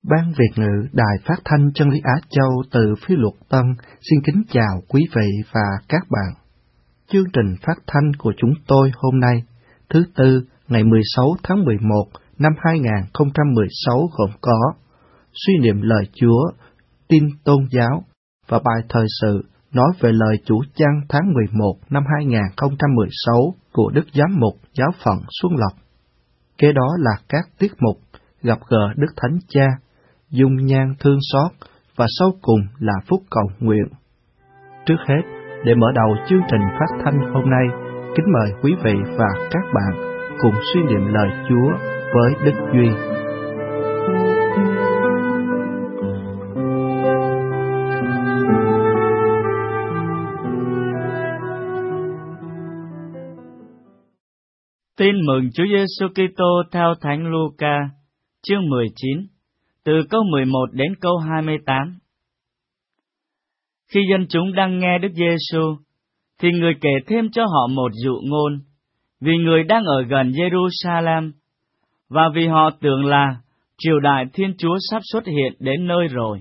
Ban Việt ngữ Đài Phát thanh Chân lý Á Châu từ Phía Luật Tân xin kính chào quý vị và các bạn. Chương trình phát thanh của chúng tôi hôm nay, thứ Tư, ngày 16 tháng 11 năm 2016 gồm có suy niệm lời Chúa, tin tôn giáo và bài thời sự nói về lời chủ chăn tháng 11 năm 2016 của Đức Giám mục Giáo phận Xuân Lộc. Kế đó là các tiết mục gặp gỡ Đức Thánh Cha, dung nhan thương xót và sau cùng là phúc cầu nguyện. Trước hết, để mở đầu chương trình phát thanh hôm nay, kính mời quý vị và các bạn cùng suy niệm lời Chúa với Đức Duy. Tin mừng Chúa Giêsu Kitô theo Thánh Luca, chương 19, từ câu 11 đến câu 28. Khi dân chúng đang nghe Đức Giêsu, thì người kể thêm cho họ một dụ ngôn, vì người đang ở gần Giê-ru-sa-lem, và vì họ tưởng là triều đại Thiên Chúa sắp xuất hiện đến nơi rồi.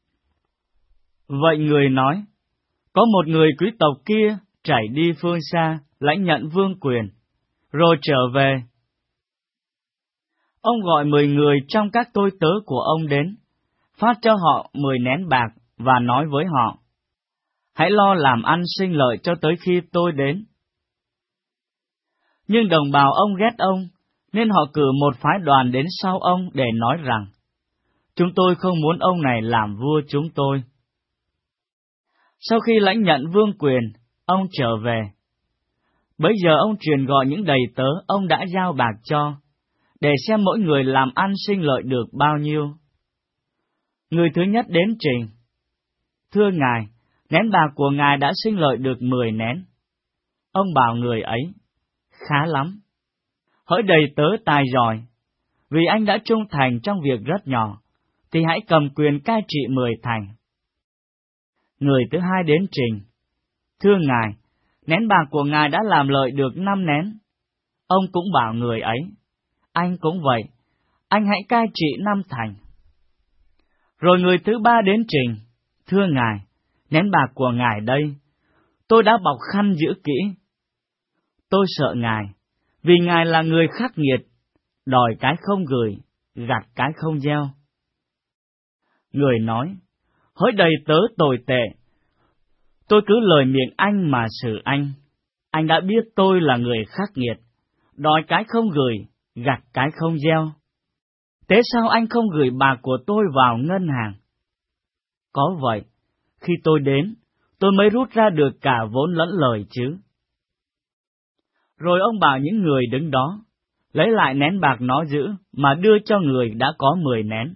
Vậy người nói, có một người quý tộc kia chảy đi phương xa, lãnh nhận vương quyền, rồi trở về. Ông gọi 10 người trong các tôi tớ của ông đến, phát cho họ 10 nén bạc và nói với họ, hãy lo làm ăn sinh lợi cho tới khi tôi đến. Nhưng đồng bào ông ghét ông, nên họ cử một phái đoàn đến sau ông để nói rằng, chúng tôi không muốn ông này làm vua chúng tôi. Sau khi lãnh nhận vương quyền, ông trở về. Bấy giờ ông truyền gọi những đầy tớ ông đã giao bạc cho, để xem mỗi người làm ăn sinh lợi được bao nhiêu. Người thứ nhất đến trình, thưa ngài, nén bạc của ngài đã sinh lợi được 10 nén. Ông bảo người ấy, khá lắm. Hỡi đầy tớ tài giỏi, vì anh đã trung thành trong việc rất nhỏ, thì hãy cầm quyền cai trị 10 thành. Người thứ hai đến trình, thưa ngài, nén bạc của ngài đã làm lợi được 5 nén. Ông cũng bảo người ấy, anh cũng vậy, anh hãy cai trị 5 thành. Rồi người thứ ba đến trình, thưa ngài, nén bạc của ngài đây, tôi đã bọc khăn giữ kỹ. Tôi sợ ngài, vì ngài là người khắc nghiệt, đòi cái không gửi, gặt cái không gieo. Người nói, hỡi đầy tớ tồi tệ, tôi cứ lời miệng anh mà xử anh. Anh đã biết tôi là người khắc nghiệt, đòi cái không gửi, gặt cái không gieo. Thế sao anh không gửi bạc của tôi vào ngân hàng? Có vậy, khi tôi đến, tôi mới rút ra được cả vốn lẫn lời chứ. Rồi ông bảo những người đứng đó, lấy lại nén bạc nó giữ, mà đưa cho người đã có 10 nén.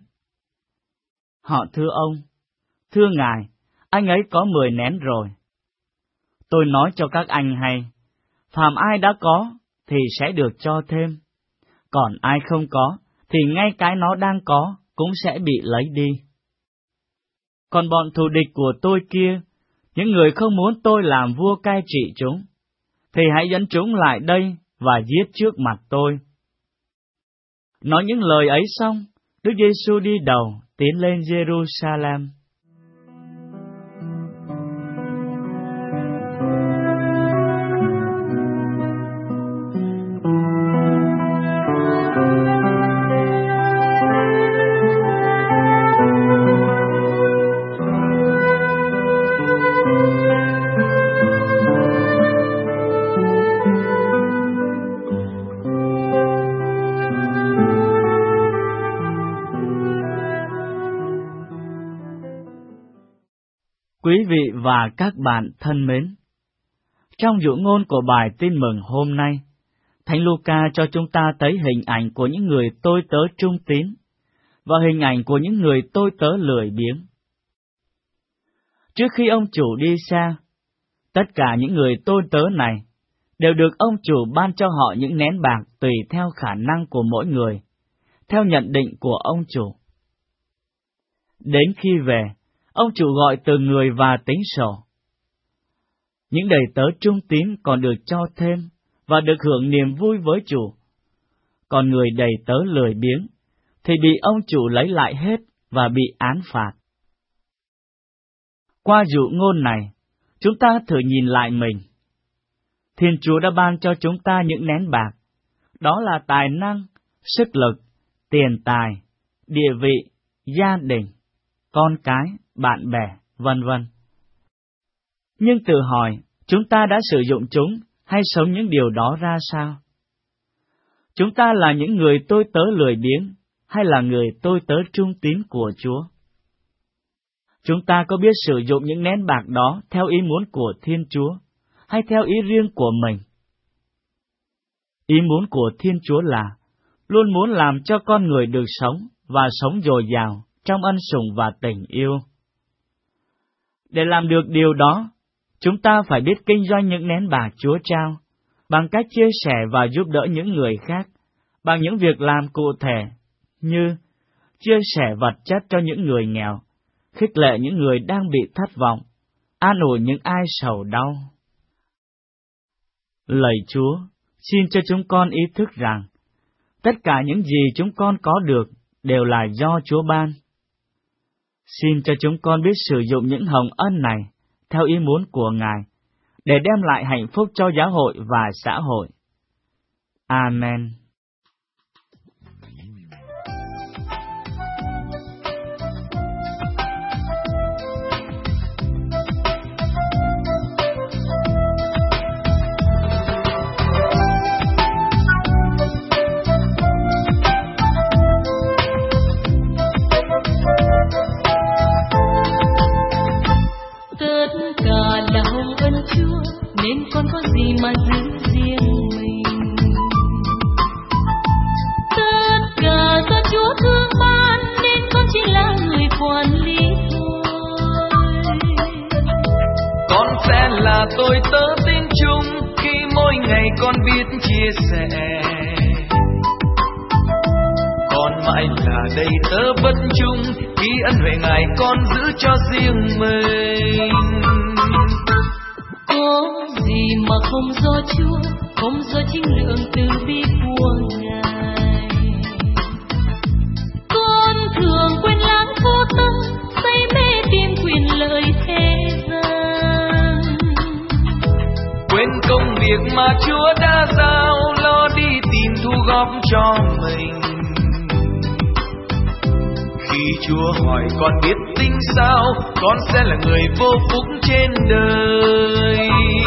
Họ thưa ông, thưa ngài, anh ấy có 10 nén rồi. Tôi nói cho các anh hay, phàm ai đã có, thì sẽ được cho thêm. Còn ai không có, thì ngay cái nó đang có, cũng sẽ bị lấy đi. Còn bọn thù địch của tôi kia, những người không muốn tôi làm vua cai trị chúng, thì hãy dẫn chúng lại đây và giết trước mặt tôi. Nói những lời ấy xong, Đức Giêsu đi đầu, tiến lên Giê-ru-sa-lem. Quý vị và các bạn thân mến, trong dụ ngôn của bài tin mừng hôm nay, Thánh Luca cho chúng ta thấy hình ảnh của những người tôi tớ trung tín và hình ảnh của những người tôi tớ lười biếng. Trước khi ông chủ đi xa, tất cả những người tôi tớ này đều được ông chủ ban cho họ những nén bạc tùy theo khả năng của mỗi người, theo nhận định của ông chủ. Đến khi về, ông chủ gọi từng người và tính sổ. Những đầy tớ trung tín còn được cho thêm và được hưởng niềm vui với chủ. Còn người đầy tớ lười biếng thì bị ông chủ lấy lại hết và bị án phạt. Qua dụ ngôn này, chúng ta thử nhìn lại mình. Thiên Chúa đã ban cho chúng ta những nén bạc, đó là tài năng, sức lực, tiền tài, địa vị, gia đình, con cái, bạn bè, vân vân. Nhưng tự hỏi, chúng ta đã sử dụng chúng hay sống những điều đó ra sao? Chúng ta là những người tôi tớ lười biếng hay là người tôi tớ trung tín của Chúa? Chúng ta có biết sử dụng những nén bạc đó theo ý muốn của Thiên Chúa hay theo ý riêng của mình? Ý muốn của Thiên Chúa là luôn muốn làm cho con người được sống và sống dồi dào trong ân sủng và tình yêu. Để làm được điều đó, chúng ta phải biết kinh doanh những nén bạc Chúa trao, bằng cách chia sẻ và giúp đỡ những người khác, bằng những việc làm cụ thể, như chia sẻ vật chất cho những người nghèo, khích lệ những người đang bị thất vọng, an ủi những ai sầu đau. Lạy Chúa, xin cho chúng con ý thức rằng, tất cả những gì chúng con có được đều là do Chúa ban. Xin cho chúng con biết sử dụng những hồng ân này theo ý muốn của Ngài, để đem lại hạnh phúc cho giáo hội và xã hội. Amen. Nên con có gì mà giữ riêng mình? Tất cả do Chúa thương ban, nên con chỉ là người quản lý thôi. Con sẽ là tôi tớ tin chung khi mỗi ngày con biết chia sẻ. Con mãi là đầy tớ bất chung khi ân huệ Ngài con giữ cho riêng mình. Có gì mà không do Chúa, không do chính lượng từ bi của Ngài. Con thường quên lãng vô tâm, say mê tìm quyền lợi thế gian. Quên công việc mà Chúa đã giao, lo đi tìm thu góp cho mình. Khi Chúa hỏi con biết tính sao, con sẽ là người vô phúc trên đời.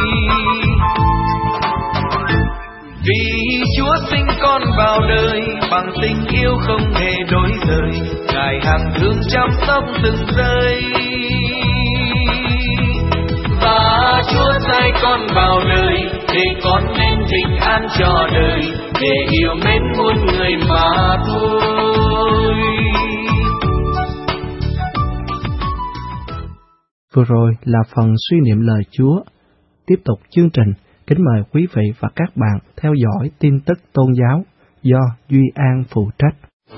Vì Chúa sinh con vào đời bằng tình yêu không hề đổi rời, Ngài hàng thương chăm sóc từng giây. Và Chúa sai con vào đời để con nên bình an cho đời, để yêu mến muôn người mà thôi. Vừa rồi là phần suy niệm lời Chúa. Tiếp tục chương trình, kính mời quý vị và các bạn theo dõi tin tức tôn giáo do Duy An phụ trách.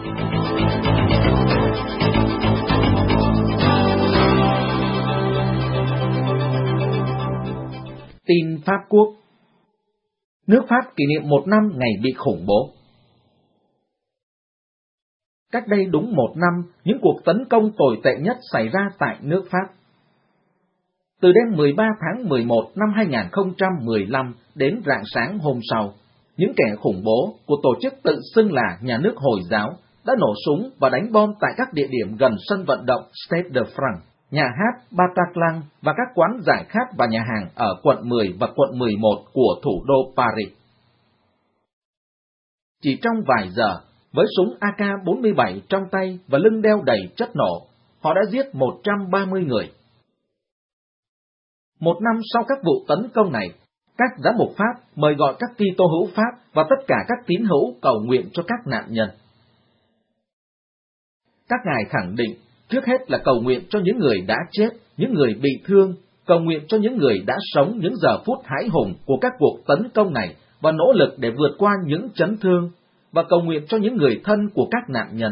Tin Pháp Quốc. Nước Pháp kỷ niệm 1 năm ngày bị khủng bố. Cách đây đúng 1 năm, những cuộc tấn công tồi tệ nhất xảy ra tại nước Pháp. Từ đêm 13 tháng 11 năm 2015 đến rạng sáng hôm sau, những kẻ khủng bố của tổ chức tự xưng là Nhà nước Hồi giáo đã nổ súng và đánh bom tại các địa điểm gần sân vận động Stade de France, nhà hát Bataclan và các quán giải khát và nhà hàng ở quận 10 và quận 11 của thủ đô Paris. Chỉ trong vài giờ, với súng AK-47 trong tay và lưng đeo đầy chất nổ, họ đã giết 130 người. 1 năm sau các vụ tấn công này, các giám mục Pháp mời gọi các Kitô hữu Pháp và tất cả các tín hữu cầu nguyện cho các nạn nhân. Các ngài khẳng định, trước hết là cầu nguyện cho những người đã chết, những người bị thương, cầu nguyện cho những người đã sống những giờ phút hãi hùng của các cuộc tấn công này và nỗ lực để vượt qua những chấn thương, và cầu nguyện cho những người thân của các nạn nhân.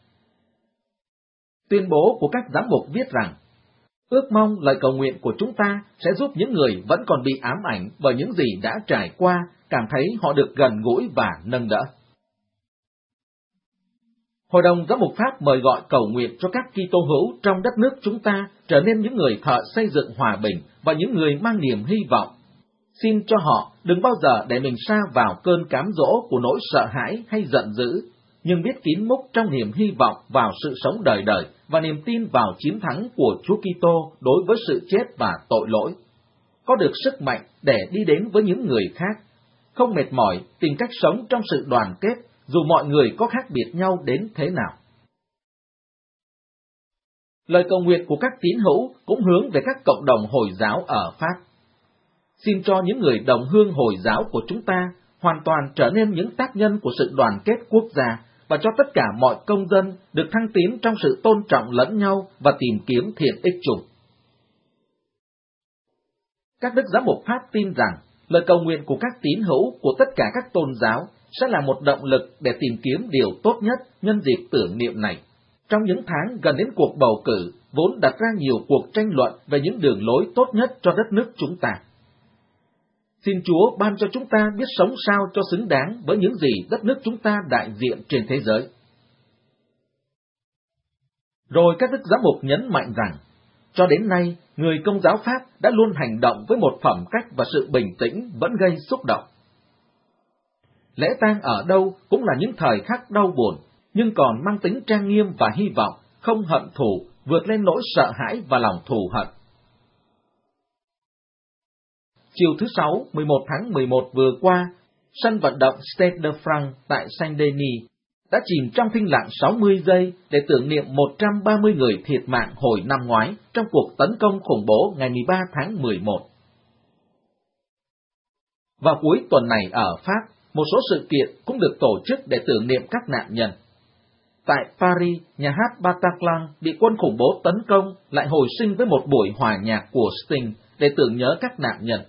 Tuyên bố của các giám mục viết rằng, ước mong lời cầu nguyện của chúng ta sẽ giúp những người vẫn còn bị ám ảnh bởi những gì đã trải qua, cảm thấy họ được gần gũi và nâng đỡ. Hội đồng Giám mục Pháp mời gọi cầu nguyện cho các Kitô hữu trong đất nước chúng ta trở nên những người thợ xây dựng hòa bình và những người mang niềm hy vọng. Xin cho họ đừng bao giờ để mình sa vào cơn cám dỗ của nỗi sợ hãi hay giận dữ, nhưng biết kín múc trong niềm hy vọng vào sự sống đời đời và niềm tin vào chiến thắng của Chúa Kitô đối với sự chết và tội lỗi. Có được sức mạnh để đi đến với những người khác, không mệt mỏi tìm cách sống trong sự đoàn kết dù mọi người có khác biệt nhau đến thế nào. Lời cầu nguyện của các tín hữu cũng hướng về các cộng đồng Hồi giáo ở Pháp. Xin cho những người đồng hương Hồi giáo của chúng ta hoàn toàn trở nên những tác nhân của sự đoàn kết quốc gia và cho tất cả mọi công dân được thăng tiến trong sự tôn trọng lẫn nhau và tìm kiếm thiện ích chung. Các đức giám mục Pháp tin rằng lời cầu nguyện của các tín hữu của tất cả các tôn giáo sẽ là một động lực để tìm kiếm điều tốt nhất nhân dịp tưởng niệm này. Trong những tháng gần đến cuộc bầu cử, vốn đặt ra nhiều cuộc tranh luận về những đường lối tốt nhất cho đất nước chúng ta. Xin Chúa ban cho chúng ta biết sống sao cho xứng đáng với những gì đất nước chúng ta đại diện trên thế giới. Rồi các đức giám mục nhấn mạnh rằng, cho đến nay, người Công giáo Pháp đã luôn hành động với một phẩm cách và sự bình tĩnh vẫn gây xúc động. Lễ tang ở đâu cũng là những thời khắc đau buồn, nhưng còn mang tính trang nghiêm và hy vọng, không hận thù, vượt lên nỗi sợ hãi và lòng thù hận. Chiều thứ Sáu, 11 tháng 11 vừa qua, sân vận động Stade de France tại Saint-Denis đã chìm trong thinh lặng 60 giây để tưởng niệm 130 người thiệt mạng hồi năm ngoái trong cuộc tấn công khủng bố ngày 13 tháng 11. Vào cuối tuần này ở Pháp, một số sự kiện cũng được tổ chức để tưởng niệm các nạn nhân. Tại Paris, nhà hát Bataclan bị quân khủng bố tấn công lại hồi sinh với một buổi hòa nhạc của Sting để tưởng nhớ các nạn nhân.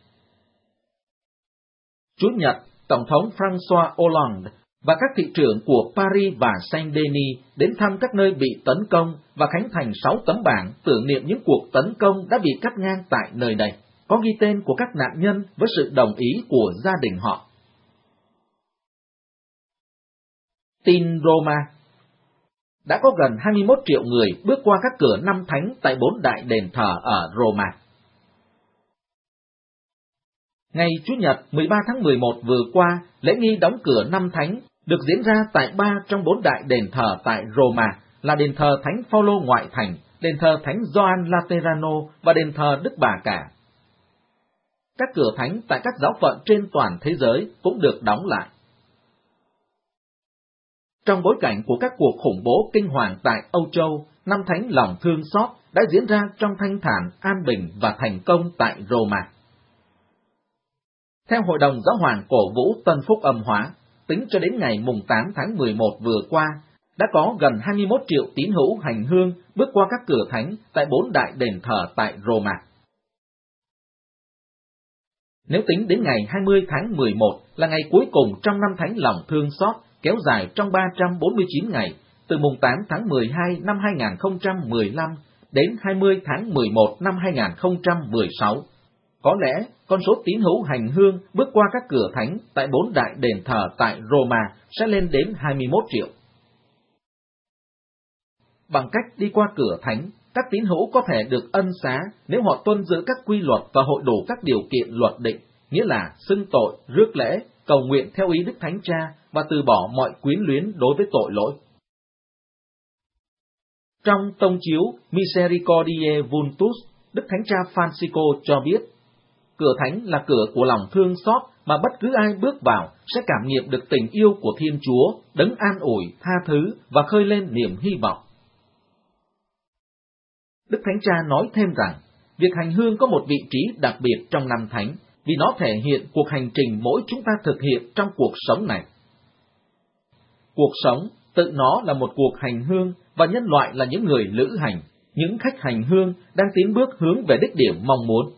Chủ nhật, Tổng thống François Hollande và các thị trưởng của Paris và Saint-Denis đến thăm các nơi bị tấn công và khánh thành 6 tấm bảng tưởng niệm những cuộc tấn công đã bị cắt ngang tại nơi đây, có ghi tên của các nạn nhân với sự đồng ý của gia đình họ. Tin Roma. Đã có gần 21 triệu người bước qua các cửa năm thánh tại 4 đại đền thờ ở Roma. Ngày Chủ nhật 13 tháng 11 vừa qua, lễ nghi đóng cửa năm thánh được diễn ra tại 3 trong 4 đại đền thờ tại Roma, là đền thờ Thánh Phaolô ngoại thành, đền thờ Thánh Gioan Laterano và đền thờ Đức Bà Cả. Các cửa thánh tại các giáo phận trên toàn thế giới cũng được đóng lại. Trong bối cảnh của các cuộc khủng bố kinh hoàng tại Âu Châu, năm thánh lòng thương xót đã diễn ra trong thanh thản, an bình và thành công tại Roma. Theo Hội đồng Giáo hoàng cổ vũ Tân Phúc Âm hóa, tính cho đến ngày mùng 8 tháng 11 vừa qua, đã có gần 21 triệu tín hữu hành hương bước qua các cửa thánh tại 4 đại đền thờ tại Roma. Nếu tính đến ngày 20 tháng 11 là ngày cuối cùng trong năm thánh lòng thương xót, kéo dài trong 349 ngày, từ mùng 8 tháng 12 năm 2015 đến 20 tháng 11 năm 2016. Có lẽ, con số tín hữu hành hương bước qua các cửa thánh tại 4 đại đền thờ tại Roma sẽ lên đến 21 triệu. Bằng cách đi qua cửa thánh, các tín hữu có thể được ân xá nếu họ tuân giữ các quy luật và hội đủ các điều kiện luật định, nghĩa là xưng tội, rước lễ, cầu nguyện theo ý Đức Thánh Cha và từ bỏ mọi quyến luyến đối với tội lỗi. Trong tông chiếu Misericordiae Vultus, Đức Thánh Cha Francisco cho biết, cửa thánh là cửa của lòng thương xót mà bất cứ ai bước vào sẽ cảm nghiệm được tình yêu của Thiên Chúa, đấng an ủi, tha thứ và khơi lên niềm hy vọng. Đức Thánh Cha nói thêm rằng, việc hành hương có một vị trí đặc biệt trong năm thánh, vì nó thể hiện cuộc hành trình mỗi chúng ta thực hiện trong cuộc sống này. Cuộc sống tự nó là một cuộc hành hương và nhân loại là những người lữ hành, những khách hành hương đang tiến bước hướng về đích điểm mong muốn.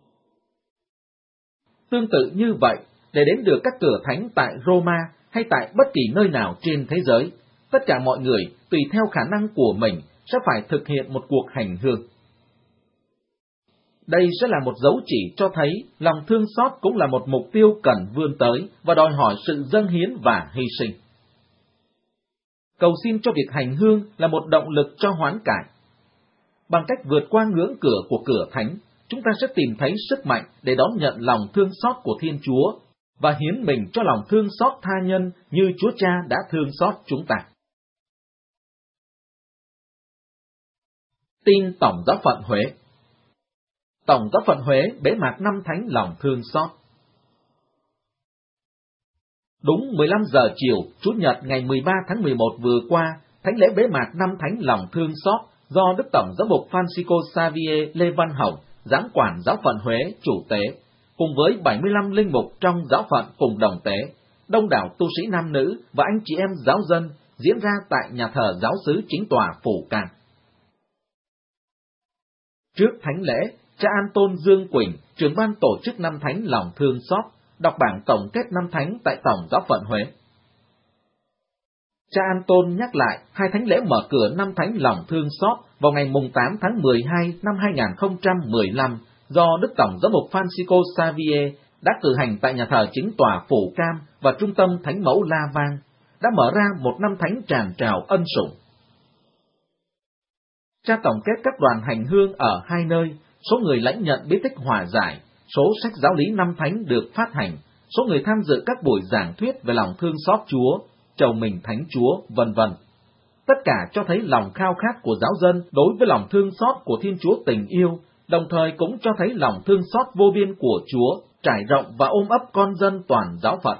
Tương tự như vậy, để đến được các cửa thánh tại Roma hay tại bất kỳ nơi nào trên thế giới, tất cả mọi người, tùy theo khả năng của mình, sẽ phải thực hiện một cuộc hành hương. Đây sẽ là một dấu chỉ cho thấy lòng thương xót cũng là một mục tiêu cần vươn tới và đòi hỏi sự dâng hiến và hy sinh. cầu xin cho việc hành hương là một động lực cho hoán cải. Bằng cách vượt qua ngưỡng cửa của cửa thánh, chúng ta sẽ tìm thấy sức mạnh để đón nhận lòng thương xót của Thiên Chúa và hiến mình cho lòng thương xót tha nhân như Chúa Cha đã thương xót chúng ta. Tin Tổng giáo phận Huế. Tổng giáo phận Huế bế mạc năm thánh lòng thương xót. Đúng 15 giờ chiều, Chủ nhật ngày 13 tháng 11 vừa qua, thánh lễ bế mạc năm thánh lòng thương xót do Đức Tổng giám mục Francisco Xavier Lê Văn Hồng, giám quản giáo phận Huế chủ tế, cùng với 75 linh mục trong giáo phận cùng đồng tế, đông đảo tu sĩ nam nữ và anh chị em giáo dân diễn ra tại nhà thờ giáo xứ chính tòa Phủ Cang. Trước thánh lễ, cha An Tôn Dương Quỳnh, trưởng ban tổ chức năm thánh lòng thương xót, đọc bảng tổng kết năm thánh tại Tổng giáo phận Huế. Cha An Tôn nhắc lại hai thánh lễ mở cửa năm thánh lòng thương xót vào ngày mùng 8 tháng 12 năm 2015 do Đức Tổng giám mục Francisco Xavier đã cử hành tại nhà thờ chính tòa Phủ Cam và trung tâm Thánh mẫu La Vang, đã mở ra một năm thánh tràn trào ân sủng. Cha tổng kết các đoàn hành hương ở hai nơi, số người lãnh nhận bí tích hòa giải, số sách giáo lý năm thánh được phát hành, số người tham dự các buổi giảng thuyết về lòng thương xót Chúa, chầu mình Thánh Chúa, vân vân. Tất cả cho thấy lòng khao khát của giáo dân đối với lòng thương xót của Thiên Chúa tình yêu, đồng thời cũng cho thấy lòng thương xót vô biên của Chúa, trải rộng và ôm ấp con dân toàn giáo phận.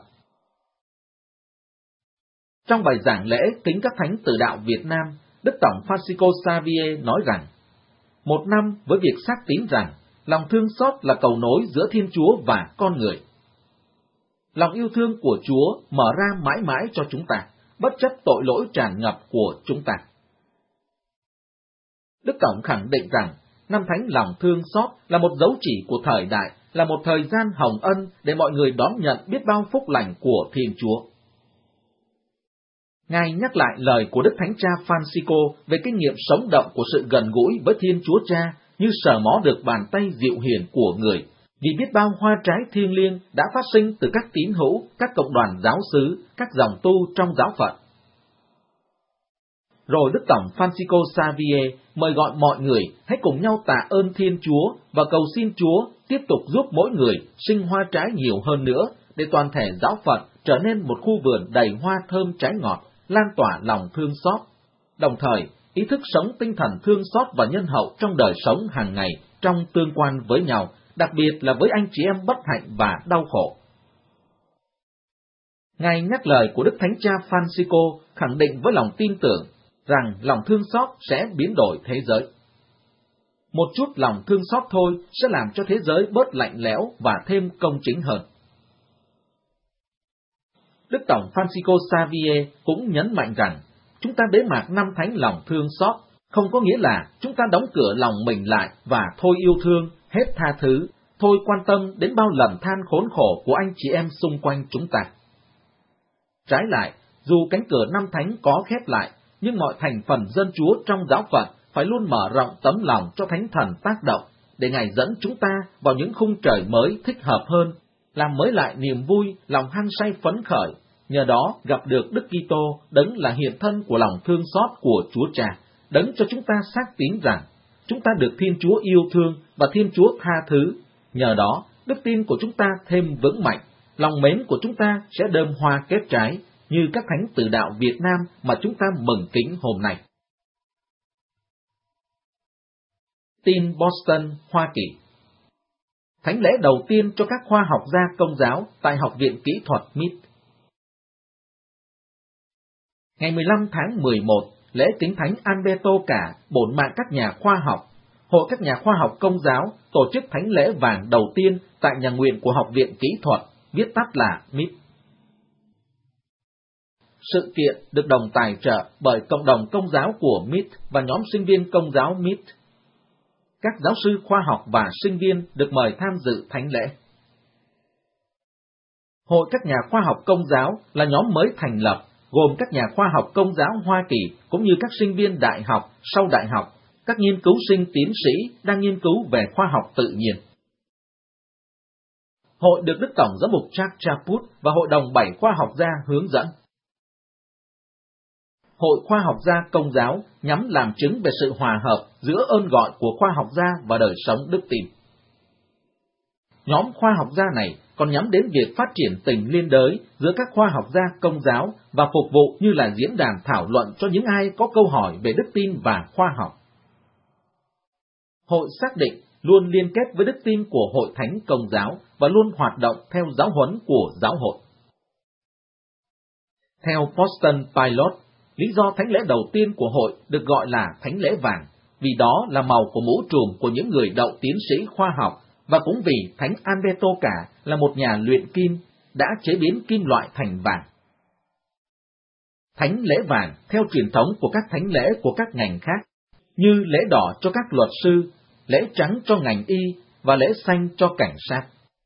Trong bài giảng lễ kính các thánh tử đạo Việt Nam, Đức Tổng Francisco Xavier nói rằng, một năm với việc xác tín rằng lòng thương xót là cầu nối giữa Thiên Chúa và con người. Lòng yêu thương của Chúa mở ra mãi mãi cho chúng ta, bất chấp tội lỗi tràn ngập của chúng ta. Đức Tổng khẳng định rằng, năm thánh lòng thương xót là một dấu chỉ của thời đại, là một thời gian hồng ân để mọi người đón nhận biết bao phúc lành của Thiên Chúa. Ngài nhắc lại lời của Đức Thánh Cha Francisco về kinh nghiệm sống động của sự gần gũi với Thiên Chúa Cha như sờ mó được bàn tay dịu hiền của người, vì biết bao hoa trái thiêng liêng đã phát sinh từ các tín hữu, các cộng đoàn giáo xứ, các dòng tu trong giáo phận. Rồi Đức Tổng Francisco Xavier mời gọi mọi người hãy cùng nhau tạ ơn Thiên Chúa và cầu xin Chúa tiếp tục giúp mỗi người sinh hoa trái nhiều hơn nữa để toàn thể giáo phận trở nên một khu vườn đầy hoa thơm trái ngọt, lan tỏa lòng thương xót. Đồng thời, ý thức sống tinh thần thương xót và nhân hậu trong đời sống hàng ngày, trong tương quan với nhau, đặc biệt là với anh chị em bất hạnh và đau khổ. Ngài nhắc lời của Đức Thánh Cha Francisco khẳng định với lòng tin tưởng rằng lòng thương xót sẽ biến đổi thế giới. Một chút lòng thương xót thôi sẽ làm cho thế giới bớt lạnh lẽo và thêm công chính hơn. Đức Tổng Francisco Xavier cũng nhấn mạnh rằng, chúng ta bế mạc năm thánh lòng thương xót không có nghĩa là chúng ta đóng cửa lòng mình lại và thôi yêu thương, hết tha thứ, thôi quan tâm đến bao lầm than khốn khổ của anh chị em xung quanh chúng ta. Trái lại, dù cánh cửa năm thánh có khép lại, nhưng mọi thành phần dân Chúa trong giáo phận phải luôn mở rộng tấm lòng cho Thánh Thần tác động, để Ngài dẫn chúng ta vào những khung trời mới thích hợp hơn, làm mới lại niềm vui, lòng hăng say phấn khởi, nhờ đó gặp được Đức Kitô, đấng là hiện thân của lòng thương xót của Chúa Cha, đấng cho chúng ta xác tín rằng chúng ta được Thiên Chúa yêu thương và Thiên Chúa tha thứ. Nhờ đó, đức tin của chúng ta thêm vững mạnh, lòng mến của chúng ta sẽ đơm hoa kết trái, như các thánh tử đạo Việt Nam mà chúng ta mừng kính hôm nay. Tin Boston, Hoa Kỳ. Thánh lễ đầu tiên cho các khoa học gia Công giáo tại Học viện Kỹ thuật MIT. Ngày 15 tháng 11, lễ kính thánh Alberto Cả, bổn mạng các nhà khoa học, Hội các nhà khoa học Công giáo tổ chức thánh lễ vàng đầu tiên tại nhà nguyện của Học viện Kỹ thuật, viết tắt là MIT. Sự kiện được đồng tài trợ bởi cộng đồng Công giáo của MIT và nhóm sinh viên Công giáo MIT. Các giáo sư khoa học và sinh viên được mời tham dự thánh lễ. Hội các nhà khoa học Công giáo là nhóm mới thành lập, gồm các nhà khoa học Công giáo Hoa Kỳ cũng như các sinh viên đại học, sau đại học, các nghiên cứu sinh tiến sĩ đang nghiên cứu về khoa học tự nhiên. Hội được Đức Tổng giám mục Jack Chaput và Hội đồng 7 khoa học gia hướng dẫn. Hội Khoa học gia Công giáo nhắm làm chứng về sự hòa hợp giữa ơn gọi của khoa học gia và đời sống đức tin. Nhóm khoa học gia này còn nhắm đến việc phát triển tình liên đới giữa các khoa học gia Công giáo và phục vụ như là diễn đàn thảo luận cho những ai có câu hỏi về đức tin và khoa học. Hội xác định luôn liên kết với đức tin của Hội Thánh Công giáo và luôn hoạt động theo giáo huấn của giáo hội. Theo Boston Pilot, lý do thánh lễ đầu tiên của hội được gọi là thánh lễ vàng, vì đó là màu của mũ trùm của những người đậu tiến sĩ khoa học, và cũng vì Thánh Alberto Cả là một nhà luyện kim, đã chế biến kim loại thành vàng. Thánh lễ vàng theo truyền thống của các thánh lễ của các ngành khác, như lễ đỏ cho các luật sư, lễ trắng cho ngành y và lễ xanh cho cảnh sát.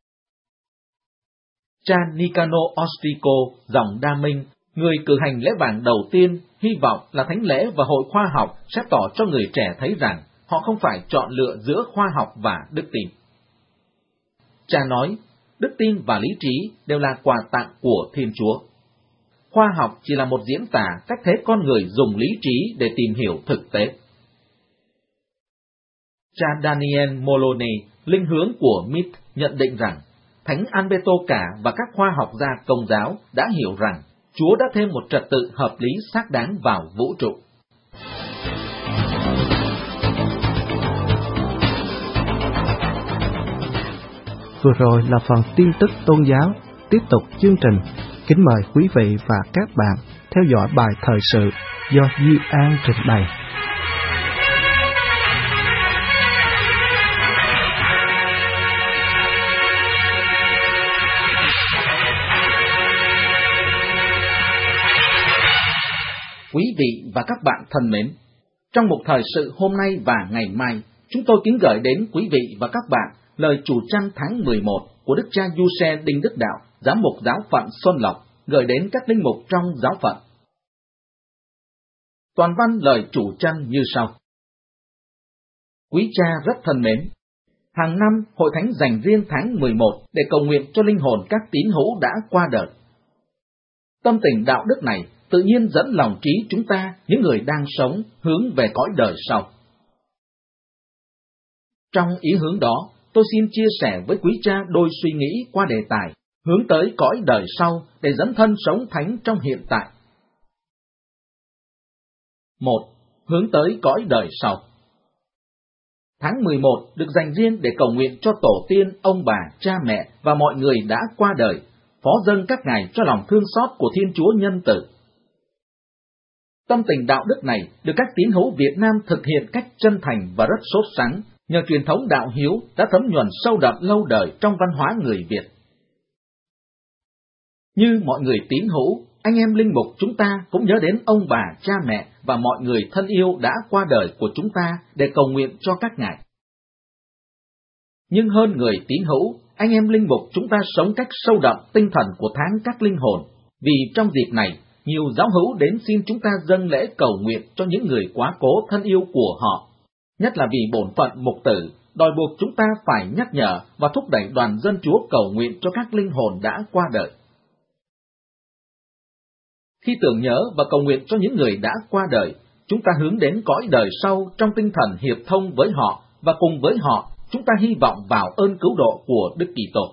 Cha Nicanor Ostico, dòng Đa Minh, người cử hành lễ vàng đầu tiên, hy vọng là thánh lễ và hội khoa học sẽ tỏ cho người trẻ thấy rằng họ không phải chọn lựa giữa khoa học và đức tin. Cha nói, đức tin và lý trí đều là quà tặng của Thiên Chúa. Khoa học chỉ là một diễn tả cách thế con người dùng lý trí để tìm hiểu thực tế. Cha Daniel Moloney, linh hướng của MIT, nhận định rằng Thánh Alberto Cả và các khoa học gia Công giáo đã hiểu rằng Chúa đã thêm một trật tự hợp lý xác đáng vào vũ trụ. Vừa rồi là phần tin tức tôn giáo. Tiếp tục chương trình, kính mời quý vị và các bạn theo dõi bài thời sự do Duy An trình bày. Quý vị và các bạn thân mến, trong một thời sự hôm nay và ngày mai, chúng tôi kính gửi đến quý vị và các bạn lời chủ trăn tháng 11 của Đức cha Giuse Đinh Đức Đạo, giám mục giáo phận Xuân Lộc, gửi đến các linh mục trong giáo phận. Toàn văn lời chủ trăn như sau. Quý cha rất thân mến, hàng năm Hội Thánh dành riêng tháng 11 để cầu nguyện cho linh hồn các tín hữu đã qua đời. Tâm tình đạo đức này tự nhiên dẫn lòng trí chúng ta, những người đang sống, hướng về cõi đời sau. Trong ý hướng đó, tôi xin chia sẻ với quý cha đôi suy nghĩ qua đề tài hướng tới cõi đời sau để dấn thân sống thánh trong hiện tại. 1. Hướng tới cõi đời sau. Tháng 11 được dành riêng để cầu nguyện cho tổ tiên, ông bà, cha mẹ và mọi người đã qua đời, phó dâng các ngài cho lòng thương xót của Thiên Chúa nhân từ. Tâm tình đạo đức này được các tín hữu Việt Nam thực hiện cách chân thành và rất sốt sắng, nhờ truyền thống đạo hiếu đã thấm nhuần sâu đậm lâu đời trong văn hóa người Việt. Như mọi người tín hữu, anh em linh mục chúng ta cũng nhớ đến ông bà, cha mẹ và mọi người thân yêu đã qua đời của chúng ta để cầu nguyện cho các ngài. Nhưng hơn người tín hữu, anh em linh mục chúng ta sống cách sâu đậm tinh thần của tháng các linh hồn, vì trong dịp này, nhiều giáo hữu đến xin chúng ta dâng lễ cầu nguyện cho những người quá cố thân yêu của họ, nhất là vì bổn phận mục tử, đòi buộc chúng ta phải nhắc nhở và thúc đẩy đoàn dân Chúa cầu nguyện cho các linh hồn đã qua đời. Khi tưởng nhớ và cầu nguyện cho những người đã qua đời, chúng ta hướng đến cõi đời sau trong tinh thần hiệp thông với họ, và cùng với họ, chúng ta hy vọng vào ơn cứu độ của Đức Kitô.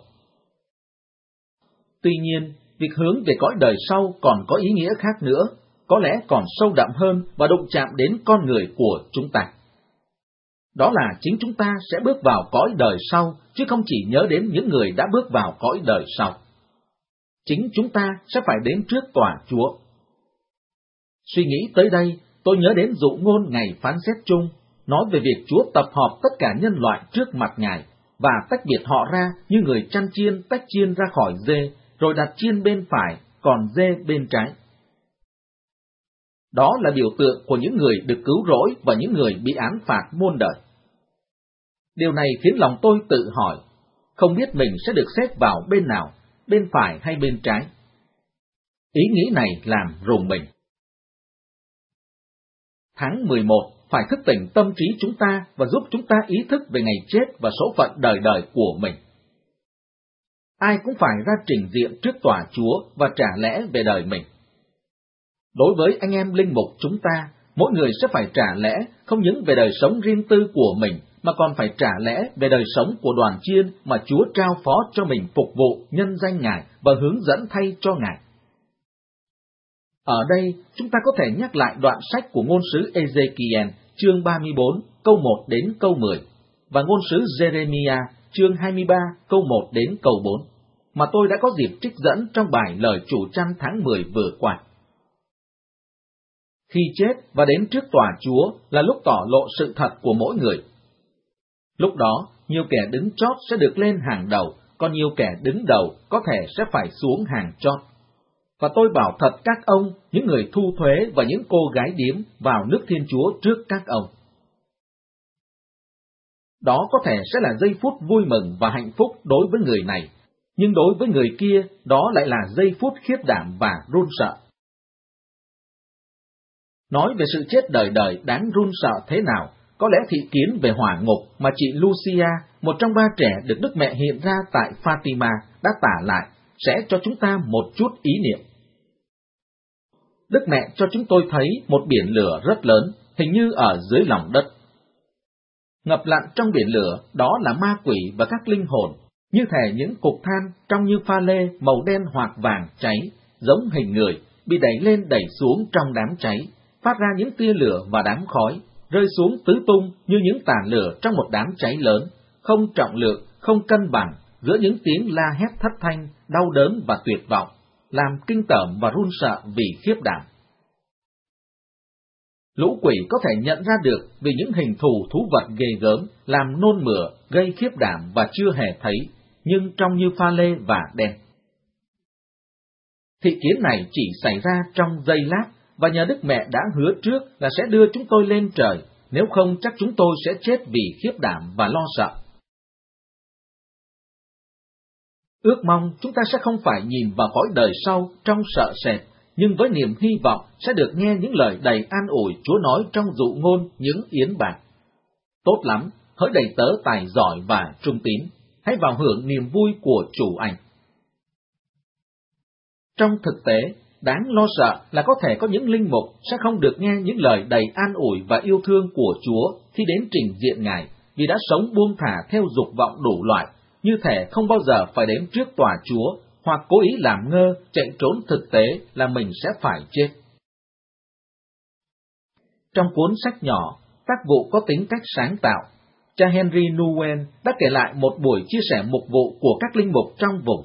Tuy nhiên, việc hướng về cõi đời sau còn có ý nghĩa khác nữa, có lẽ còn sâu đậm hơn và đụng chạm đến con người của chúng ta. Đó là chính chúng ta sẽ bước vào cõi đời sau, chứ không chỉ nhớ đến những người đã bước vào cõi đời sau. Chính chúng ta sẽ phải đến trước tòa Chúa. Suy nghĩ tới đây, tôi nhớ đến dụ ngôn ngày phán xét chung, nói về việc Chúa tập hợp tất cả nhân loại trước mặt Ngài, và tách biệt họ ra như người chăn chiên tách chiên ra khỏi dê, rồi đặt chiên bên phải, còn dê bên trái. Đó là biểu tượng của những người được cứu rỗi và những người bị án phạt muôn đời. Điều này khiến lòng tôi tự hỏi, không biết mình sẽ được xếp vào bên nào, bên phải hay bên trái. Ý nghĩ này làm rùng mình. Tháng 11 phải thức tỉnh tâm trí chúng ta và giúp chúng ta ý thức về ngày chết và số phận đời đời của mình. Ai cũng phải ra trình diện trước tòa Chúa và trả lẽ về đời mình. Đối với anh em linh mục chúng ta, mỗi người sẽ phải trả lẽ không những về đời sống riêng tư của mình, mà còn phải trả lẽ về đời sống của đoàn chiên mà Chúa trao phó cho mình phục vụ nhân danh Ngài và hướng dẫn thay cho Ngài. Ở đây, chúng ta có thể nhắc lại đoạn sách của ngôn sứ Ezekiel, chương 34, câu 1 đến câu 10, và ngôn sứ Jeremiah, chương 23, câu 1 đến câu 4, mà tôi đã có dịp trích dẫn trong bài lời chủ chăn tháng 10 vừa qua. Khi chết và đến trước tòa Chúa là lúc tỏ lộ sự thật của mỗi người. Lúc đó, nhiều kẻ đứng chót sẽ được lên hàng đầu, còn nhiều kẻ đứng đầu có thể sẽ phải xuống hàng chót. Và tôi bảo thật các ông, những người thu thuế và những cô gái điếm vào nước Thiên Chúa trước các ông. Đó có thể sẽ là giây phút vui mừng và hạnh phúc đối với người này, nhưng đối với người kia, đó lại là giây phút khiếp đảm và run sợ. Nói về sự chết đời đời đáng run sợ thế nào, có lẽ thị kiến về hỏa ngục mà chị Lucia, một trong 3 trẻ được Đức Mẹ hiện ra tại Fatima, đã tả lại, sẽ cho chúng ta một chút ý niệm. Đức Mẹ cho chúng tôi thấy một biển lửa rất lớn, hình như ở dưới lòng đất. Ngập lặn trong biển lửa, đó là ma quỷ và các linh hồn, như thể những cục than trông như pha lê màu đen hoặc vàng cháy, giống hình người, bị đẩy lên đẩy xuống trong đám cháy, phát ra những tia lửa và đám khói, rơi xuống tứ tung như những tàn lửa trong một đám cháy lớn, không trọng lượng, không cân bằng, giữa những tiếng la hét thất thanh, đau đớn và tuyệt vọng, làm kinh tởm và run sợ vì khiếp đảm. Lũ quỷ có thể nhận ra được vì những hình thù thú vật ghê gớm, làm nôn mửa, gây khiếp đảm và chưa hề thấy, nhưng trông như pha lê và đen. Thị kiến này chỉ xảy ra trong giây lát, và nhờ Đức Mẹ đã hứa trước là sẽ đưa chúng tôi lên trời, nếu không chắc chúng tôi sẽ chết vì khiếp đảm và lo sợ. Ước mong chúng ta sẽ không phải nhìn vào cõi đời sau trong sợ sệt, nhưng với niềm hy vọng sẽ được nghe những lời đầy an ủi Chúa nói trong dụ ngôn những yến bạc. Tốt lắm, hỡi đầy tớ tài giỏi và trung tín, hãy vào hưởng niềm vui của chủ anh. Trong thực tế, đáng lo sợ là có thể có những linh mục sẽ không được nghe những lời đầy an ủi và yêu thương của Chúa khi đến trình diện Ngài, vì đã sống buông thả theo dục vọng đủ loại, như thể không bao giờ phải đến trước tòa Chúa, hoặc cố ý làm ngơ, chạy trốn thực tế là mình sẽ phải chết. Trong cuốn sách nhỏ, Tác vụ có tính cách sáng tạo, cha Henry Nouwen đã kể lại một buổi chia sẻ mục vụ của các linh mục trong vùng.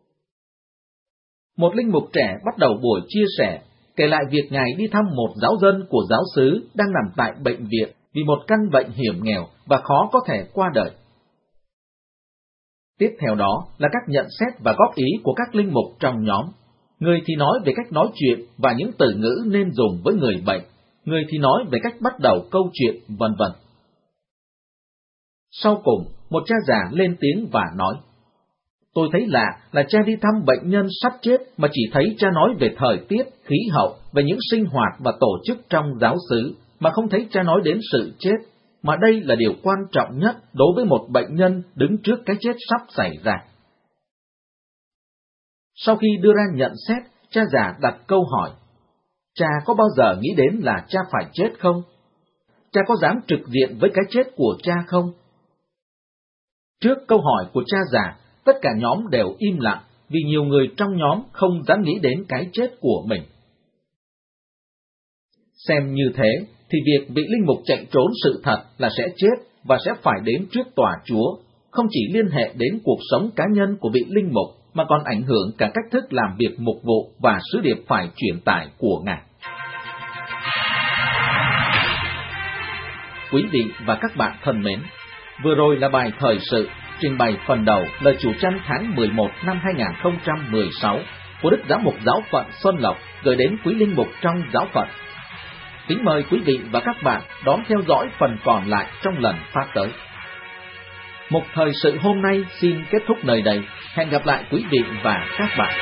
Một linh mục trẻ bắt đầu buổi chia sẻ, kể lại việc Ngài đi thăm một giáo dân của giáo xứ đang nằm tại bệnh viện vì một căn bệnh hiểm nghèo và khó có thể qua đời. Tiếp theo đó là các nhận xét và góp ý của các linh mục trong nhóm. Người thì nói về cách nói chuyện và những từ ngữ nên dùng với người bệnh, người thì nói về cách bắt đầu câu chuyện, vân vân. Sau cùng, một cha già lên tiếng và nói, tôi thấy lạ là cha đi thăm bệnh nhân sắp chết mà chỉ thấy cha nói về thời tiết, khí hậu, về những sinh hoạt và tổ chức trong giáo xứ, mà không thấy cha nói đến sự chết, mà đây là điều quan trọng nhất đối với một bệnh nhân đứng trước cái chết sắp xảy ra. Sau khi đưa ra nhận xét, cha già đặt câu hỏi, cha có bao giờ nghĩ đến là cha phải chết không? Cha có dám trực diện với cái chết của cha không? Trước câu hỏi của cha già, tất cả nhóm đều im lặng, vì nhiều người trong nhóm không dám nghĩ đến cái chết của mình. Xem như thế, thì việc vị linh mục chạy trốn sự thật là sẽ chết và sẽ phải đến trước tòa Chúa, không chỉ liên hệ đến cuộc sống cá nhân của vị linh mục, mà còn ảnh hưởng cả cách thức làm việc mục vụ và sứ điệp phải truyền tải của Ngài. Quý vị và các bạn thân mến, vừa rồi là bài thời sự trình bày phần đầu lời chủ chăn tháng 11 năm 2016 của Đức Giám mục Giáo phận Xuân Lộc gửi đến quý linh mục trong giáo phận. Kính mời quý vị và các bạn đón theo dõi phần còn lại trong lần phát tới. Mục thời sự hôm nay xin kết thúc nơi đây. Hẹn gặp lại quý vị và các bạn.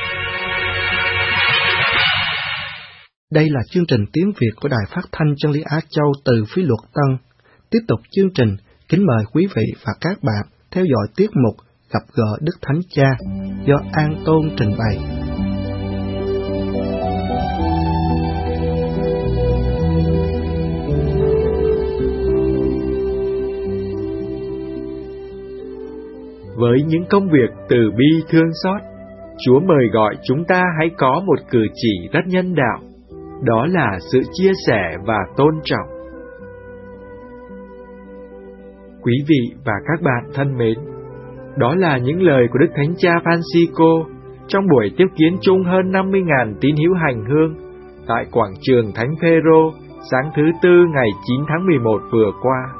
Đây là chương trình tiếng Việt của Đài Phát thanh Chân lý Á Châu từ Phía Luật Tân. Tiếp tục chương trình, kính mời quý vị và các bạn theo dõi tiết mục Gặp gỡ Đức Thánh Cha do An Tôn trình bày. Với những công việc từ bi thương xót, Chúa mời gọi chúng ta hãy có một cử chỉ rất nhân đạo, đó là sự chia sẻ và tôn trọng. Quý vị và các bạn thân mến, đó là những lời của Đức Thánh Cha Francisco trong buổi tiếp kiến chung hơn 50.000 tín hữu hành hương tại quảng trường Thánh Phêrô sáng thứ Tư ngày 9 tháng 11 vừa qua.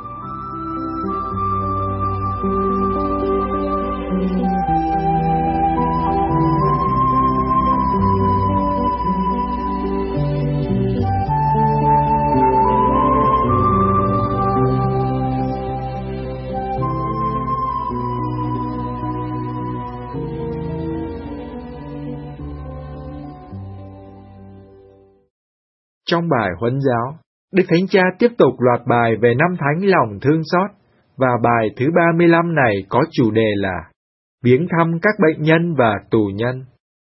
Trong bài huấn giáo, Đức Thánh Cha tiếp tục loạt bài về năm thánh lòng thương xót, và bài thứ 35 này có chủ đề là viếng thăm các bệnh nhân và tù nhân.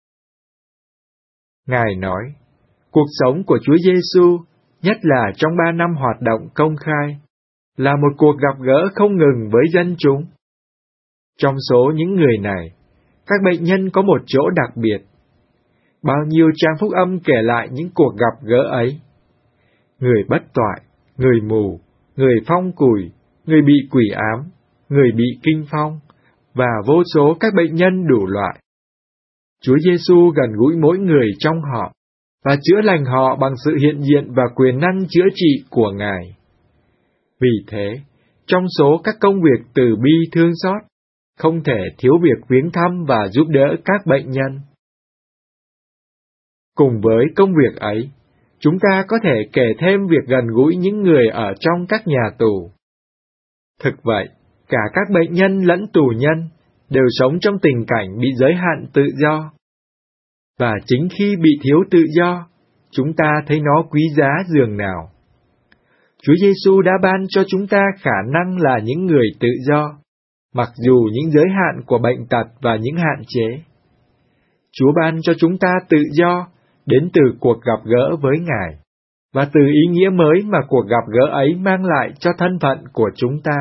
Ngài nói, cuộc sống của Chúa Giêsu, nhất là trong 3 năm hoạt động công khai, là một cuộc gặp gỡ không ngừng với dân chúng. Trong số những người này, các bệnh nhân có một chỗ đặc biệt. Bao nhiêu trang phúc âm kể lại những cuộc gặp gỡ ấy. Người bất toại, người mù, người phong cùi, người bị quỷ ám, người bị kinh phong, và vô số các bệnh nhân đủ loại. Chúa Giêsu gần gũi mỗi người trong họ, và chữa lành họ bằng sự hiện diện và quyền năng chữa trị của Ngài. Vì thế, trong số các công việc từ bi thương xót, không thể thiếu việc viếng thăm và giúp đỡ các bệnh nhân. Cùng với công việc ấy, chúng ta có thể kể thêm việc gần gũi những người ở trong các nhà tù. Thực vậy, cả các bệnh nhân lẫn tù nhân đều sống trong tình cảnh bị giới hạn tự do. Và chính khi bị thiếu tự do, chúng ta thấy nó quý giá dường nào. Chúa Giêsu đã ban cho chúng ta khả năng là những người tự do, mặc dù những giới hạn của bệnh tật và những hạn chế. Chúa ban cho chúng ta tự do đến từ cuộc gặp gỡ với Ngài, và từ ý nghĩa mới mà cuộc gặp gỡ ấy mang lại cho thân phận của chúng ta.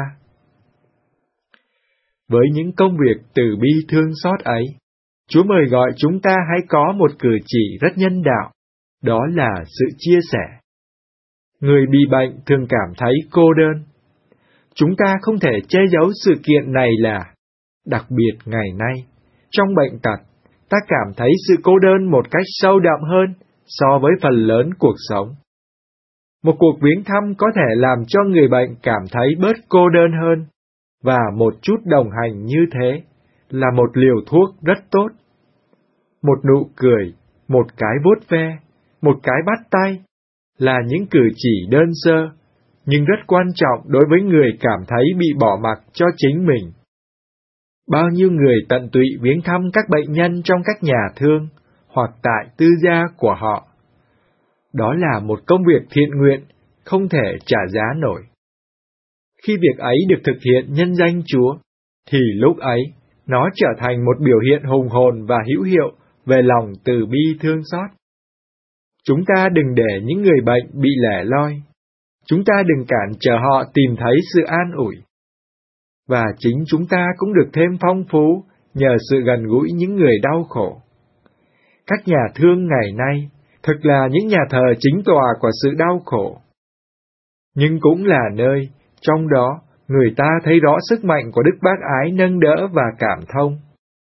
Với những công việc từ bi thương xót ấy, Chúa mời gọi chúng ta hãy có một cử chỉ rất nhân đạo, đó là sự chia sẻ. Người bị bệnh thường cảm thấy cô đơn. Chúng ta không thể che giấu sự kiện này là, đặc biệt ngày nay, trong bệnh tật, ta cảm thấy sự cô đơn một cách sâu đậm hơn so với phần lớn cuộc sống. Một cuộc viếng thăm có thể làm cho người bệnh cảm thấy bớt cô đơn hơn, và một chút đồng hành như thế là một liều thuốc rất tốt. Một nụ cười, một cái vuốt ve, một cái bắt tay là những cử chỉ đơn sơ, nhưng rất quan trọng đối với người cảm thấy bị bỏ mặc cho chính mình. Bao nhiêu người tận tụy viếng thăm các bệnh nhân trong các nhà thương hoặc tại tư gia của họ. Đó là một công việc thiện nguyện, không thể trả giá nổi. Khi việc ấy được thực hiện nhân danh Chúa, thì lúc ấy nó trở thành một biểu hiện hùng hồn và hữu hiệu về lòng từ bi thương xót. Chúng ta đừng để những người bệnh bị lẻ loi. Chúng ta đừng cản trở họ tìm thấy sự an ủi. Và chính chúng ta cũng được thêm phong phú nhờ sự gần gũi những người đau khổ. Các nhà thương ngày nay thực là những nhà thờ chính tòa của sự đau khổ. Nhưng cũng là nơi, trong đó, người ta thấy rõ sức mạnh của Đức Bác Ái nâng đỡ và cảm thông.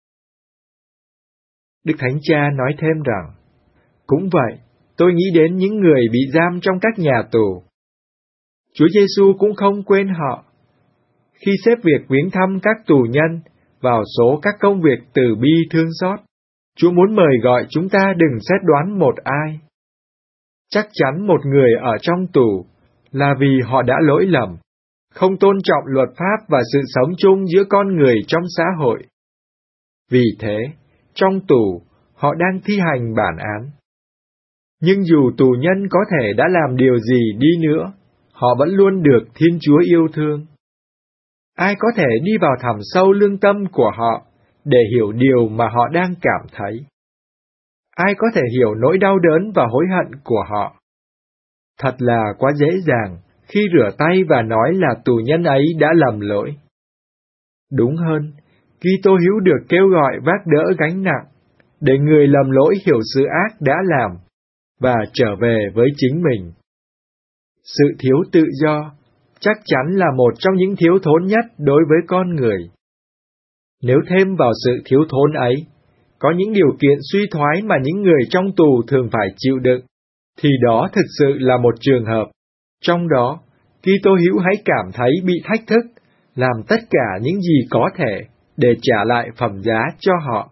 Đức Thánh Cha nói thêm rằng, cũng vậy, tôi nghĩ đến những người bị giam trong các nhà tù. Chúa Giêsu cũng không quên họ. Khi xếp việc viếng thăm các tù nhân vào số các công việc từ bi thương xót, Chúa muốn mời gọi chúng ta đừng xét đoán một ai. Chắc chắn một người ở trong tù là vì họ đã lỗi lầm, không tôn trọng luật pháp và sự sống chung giữa con người trong xã hội. Vì thế, trong tù, họ đang thi hành bản án. Nhưng dù tù nhân có thể đã làm điều gì đi nữa, họ vẫn luôn được Thiên Chúa yêu thương. Ai có thể đi vào thẳm sâu lương tâm của họ để hiểu điều mà họ đang cảm thấy? Ai có thể hiểu nỗi đau đớn và hối hận của họ? Thật là quá dễ dàng khi rửa tay và nói là tù nhân ấy đã lầm lỗi. Đúng hơn, Kitô hữu được kêu gọi vác đỡ gánh nặng, để người lầm lỗi hiểu sự ác đã làm, và trở về với chính mình. Sự thiếu tự do chắc chắn là một trong những thiếu thốn nhất đối với con người. Nếu thêm vào sự thiếu thốn ấy, có những điều kiện suy thoái mà những người trong tù thường phải chịu đựng, thì đó thực sự là một trường hợp. Trong đó, Kitô hữu hãy cảm thấy bị thách thức, làm tất cả những gì có thể để trả lại phẩm giá cho họ.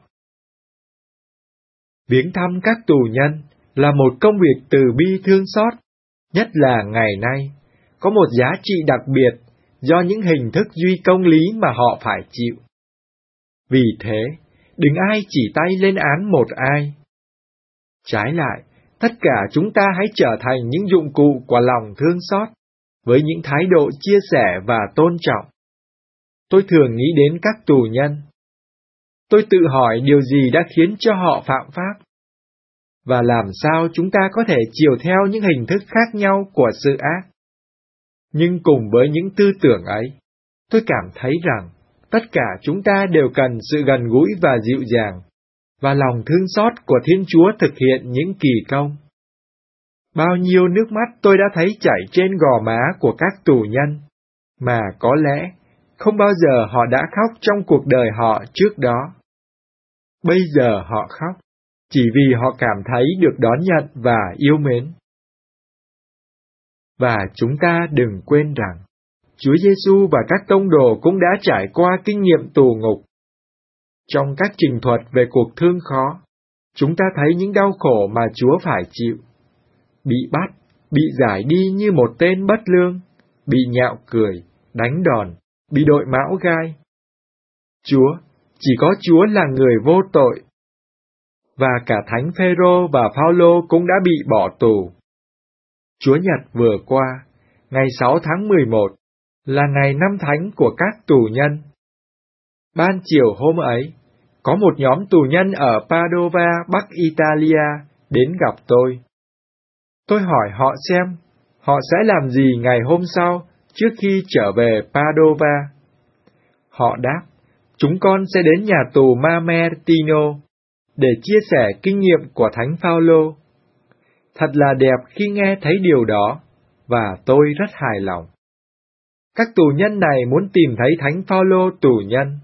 Viếng thăm các tù nhân là một công việc từ bi thương xót, nhất là ngày nay, có một giá trị đặc biệt do những hình thức duy công lý mà họ phải chịu. Vì thế, đừng ai chỉ tay lên án một ai. Trái lại, tất cả chúng ta hãy trở thành những dụng cụ của lòng thương xót, với những thái độ chia sẻ và tôn trọng. Tôi thường nghĩ đến các tù nhân. Tôi tự hỏi điều gì đã khiến cho họ phạm pháp, và làm sao chúng ta có thể chiều theo những hình thức khác nhau của sự ác. Nhưng cùng với những tư tưởng ấy, tôi cảm thấy rằng tất cả chúng ta đều cần sự gần gũi và dịu dàng, và lòng thương xót của Thiên Chúa thực hiện những kỳ công. Bao nhiêu nước mắt tôi đã thấy chảy trên gò má của các tù nhân, mà có lẽ không bao giờ họ đã khóc trong cuộc đời họ trước đó. Bây giờ họ khóc, chỉ vì họ cảm thấy được đón nhận và yêu mến. Và chúng ta đừng quên rằng, Chúa Giêsu và các tông đồ cũng đã trải qua kinh nghiệm tù ngục. Trong các trình thuật về cuộc thương khó, chúng ta thấy những đau khổ mà Chúa phải chịu. Bị bắt, bị giải đi như một tên bất lương, bị nhạo cười, đánh đòn, bị đội mão gai. Chỉ có Chúa là người vô tội. Và cả Thánh Phêrô và Phaolô cũng đã bị bỏ tù. Chúa Nhật vừa qua, ngày 6 tháng 11, là ngày năm thánh của các tù nhân. Ban chiều hôm ấy, có một nhóm tù nhân ở Padova, Bắc Italia, đến gặp tôi. Tôi hỏi họ xem, họ sẽ làm gì ngày hôm sau, trước khi trở về Padova. Họ đáp, chúng con sẽ đến nhà tù Mamertino, để chia sẻ kinh nghiệm của Thánh Phaolô. Thật là đẹp khi nghe thấy điều đó, và tôi rất hài lòng. Các tù nhân này muốn tìm thấy Thánh Phaolô tù nhân.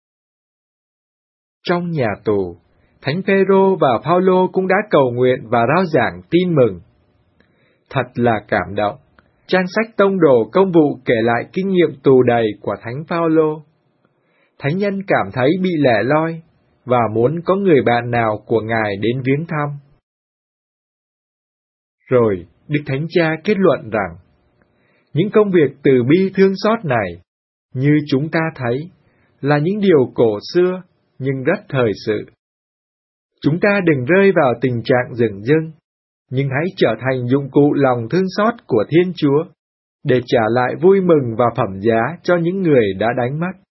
Trong nhà tù, Thánh Phêrô và Phaolô cũng đã cầu nguyện và rao giảng tin mừng. Thật là cảm động. Trang sách tông đồ công vụ kể lại kinh nghiệm tù đầy của Thánh Phaolô. Thánh nhân cảm thấy bị lẻ loi, và muốn có người bạn nào của Ngài đến viếng thăm. Rồi, Đức Thánh Cha kết luận rằng, những công việc từ bi thương xót này, như chúng ta thấy, là những điều cổ xưa, nhưng rất thời sự. Chúng ta đừng rơi vào tình trạng dửng dưng, nhưng hãy trở thành dụng cụ lòng thương xót của Thiên Chúa, để trả lại vui mừng và phẩm giá cho những người đã đánh mất.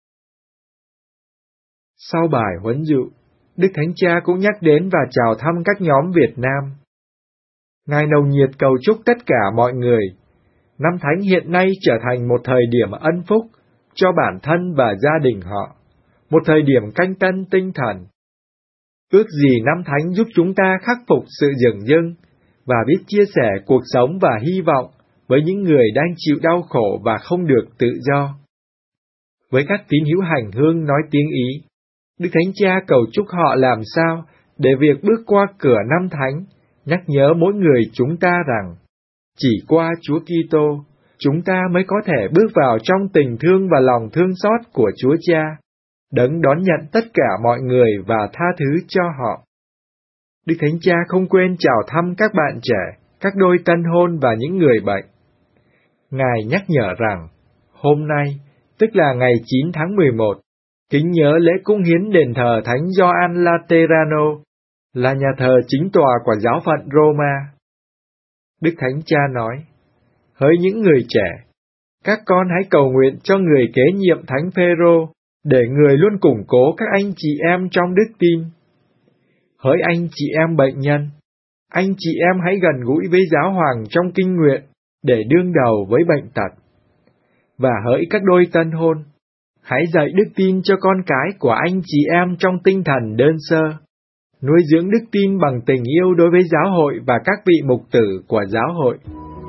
Sau bài huấn dụ, Đức Thánh Cha cũng nhắc đến và chào thăm các nhóm Việt Nam. Ngài nồng nhiệt cầu chúc tất cả mọi người, năm thánh hiện nay trở thành một thời điểm ân phúc cho bản thân và gia đình họ, một thời điểm canh tân tinh thần. Ước gì năm thánh giúp chúng ta khắc phục sự dửng dưng và biết chia sẻ cuộc sống và hy vọng với những người đang chịu đau khổ và không được tự do. Với các tín hữu hành hương nói tiếng Ý, Đức Thánh Cha cầu chúc họ làm sao để việc bước qua cửa năm thánh nhắc nhớ mỗi người chúng ta rằng, chỉ qua Chúa Kitô, chúng ta mới có thể bước vào trong tình thương và lòng thương xót của Chúa Cha, đấng đón nhận tất cả mọi người và tha thứ cho họ. Đức Thánh Cha không quên chào thăm các bạn trẻ, các đôi tân hôn và những người bệnh. Ngài nhắc nhở rằng, hôm nay, tức là ngày 9 tháng 11, kính nhớ lễ cúng hiến đền thờ Thánh Gioan Laterano, là nhà thờ chính tòa của giáo phận Roma. Đức Thánh Cha nói, hỡi những người trẻ, các con hãy cầu nguyện cho người kế nhiệm Thánh Phêrô, để người luôn củng cố các anh chị em trong đức tin. Hỡi anh chị em bệnh nhân, anh chị em hãy gần gũi với giáo hoàng trong kinh nguyện, để đương đầu với bệnh tật. Và hỡi các đôi tân hôn, Hãy dạy đức tin cho con cái của anh chị em trong tinh thần đơn sơ. Nuôi dưỡng đức tin bằng tình yêu đối với giáo hội và các vị mục tử của giáo hội.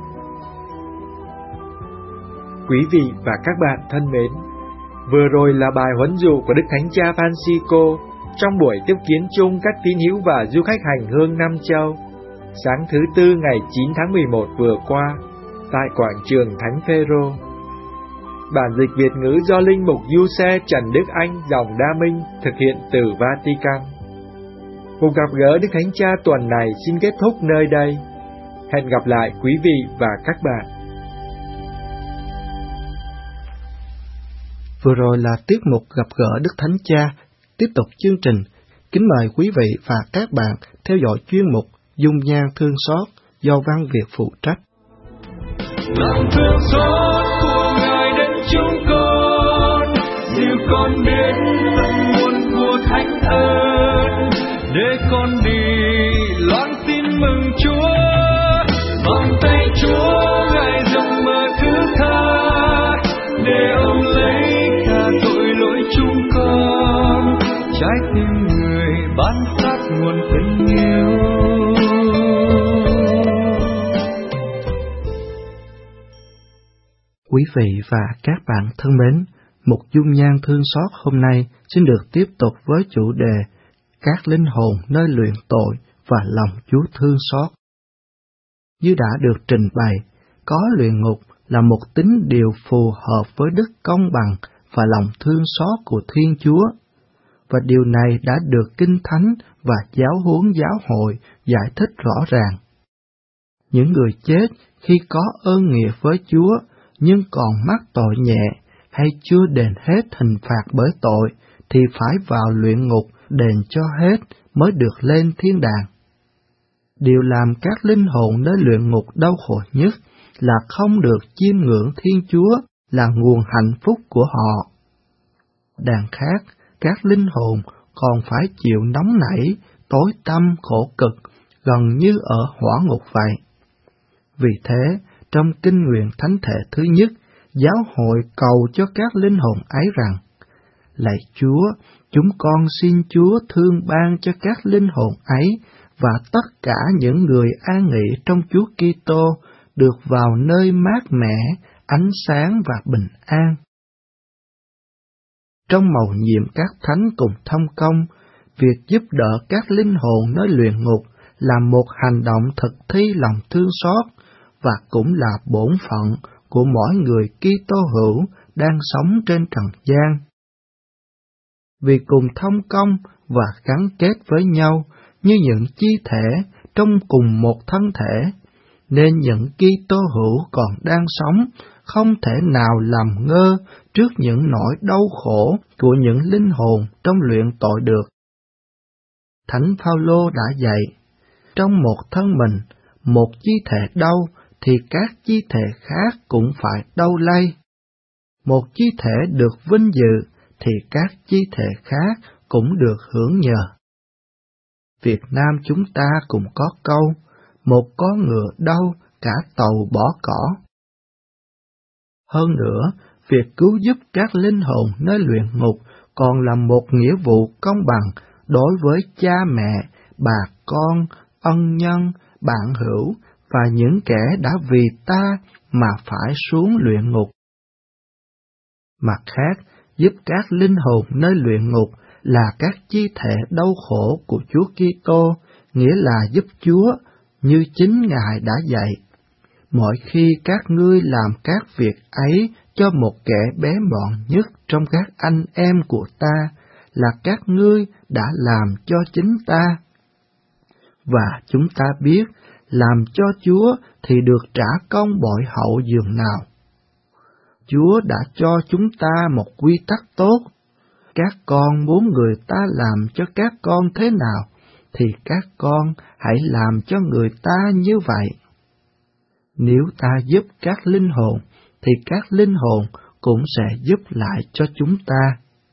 Quý vị và các bạn thân mến, vừa rồi là bài huấn dụ của Đức Thánh Cha Francisco trong buổi tiếp kiến chung các tín hữu và du khách hành hương Nam Châu, sáng thứ Tư ngày 9 tháng 11 vừa qua, tại quảng trường Thánh Phêrô. Bản dịch Việt ngữ do Linh mục Giuse Trần Đức Anh dòng Đa Minh thực hiện từ Vatican. Cuộc gặp gỡ Đức Thánh Cha tuần này xin kết thúc nơi đây. Hẹn gặp lại quý vị và các bạn. Vừa rồi là tiết mục gặp gỡ Đức Thánh Cha. Tiếp tục chương trình, kính mời quý vị và các bạn theo dõi chuyên mục Dung nhan thương xót do Văn Việt phụ trách. Lòng thương xót của Ngài đến chúng con, dìu con đến tận nguồn của thánh ơn, để con đi loan tin mừng Chúa. Vòng tay Chúa Ngài rộng mở thứ tha, để ông lấy cả tội lỗi chúng con, trái tim người ban phát nguồn tình yêu. Quý vị và các bạn thân mến, mục dung nhan thương xót hôm nay xin được tiếp tục với chủ đề các linh hồn nơi luyện tội và lòng Chúa thương xót. Như đã được trình bày, có luyện ngục là một tín điều phù hợp với đức công bằng và lòng thương xót của Thiên Chúa, và điều này đã được Kinh Thánh và giáo huấn giáo hội giải thích rõ ràng. Những người chết khi có ơn nghĩa với Chúa nhưng còn mắc tội nhẹ hay chưa đền hết hình phạt bởi tội thì phải vào luyện ngục đền cho hết mới được lên thiên đàng. Điều làm các linh hồn nơi luyện ngục đau khổ nhất là không được chiêm ngưỡng Thiên Chúa là nguồn hạnh phúc của họ. Đằng khác, các linh hồn còn phải chịu nóng nảy, tối tăm khổ cực, gần như ở hỏa ngục vậy. Vì thế, trong kinh nguyện thánh thể thứ nhất, giáo hội cầu cho các linh hồn ấy rằng: Lạy Chúa, chúng con xin Chúa thương ban cho các linh hồn ấy và tất cả những người an nghỉ trong Chúa Kitô được vào nơi mát mẻ, ánh sáng và bình an. Trong mầu nhiệm các thánh cùng thông công, việc giúp đỡ các linh hồn nơi luyện ngục là một hành động thực thi lòng thương xót và cũng là bổn phận của mỗi người Kitô hữu đang sống trên trần gian. Vì cùng thông công và gắn kết với nhau như những chi thể trong cùng một thân thể, nên những Kitô hữu còn đang sống không thể nào làm ngơ trước những nỗi đau khổ của những linh hồn trong luyện tội được. Thánh Phaolô đã dạy, trong một thân mình, một chi thể đau thì các chi thể khác cũng phải đau lay. Một chi thể được vinh dự thì các chi thể khác cũng được hưởng nhờ. Việt Nam chúng ta cũng có câu, một con ngựa đau, cả tàu bỏ cỏ. Hơn nữa, việc cứu giúp các linh hồn nơi luyện ngục còn là một nghĩa vụ công bằng đối với cha mẹ, bà con, ân nhân, bạn hữu và những kẻ đã vì ta mà phải xuống luyện ngục. Mặt khác, giúp các linh hồn nơi luyện ngục là các chi thể đau khổ của Chúa Kitô, nghĩa là giúp Chúa như chính Ngài đã dạy. Mỗi khi các ngươi làm các việc ấy cho một kẻ bé mọn nhất trong các anh em của ta, là các ngươi đã làm cho chính ta. Và chúng ta biết, làm cho Chúa thì được trả công bội hậu dường nào. Chúa đã cho chúng ta một quy tắc tốt. Các con muốn người ta làm cho các con thế nào, thì các con hãy làm cho người ta như vậy. Nếu ta giúp các linh hồn, thì các linh hồn cũng sẽ giúp lại cho chúng ta.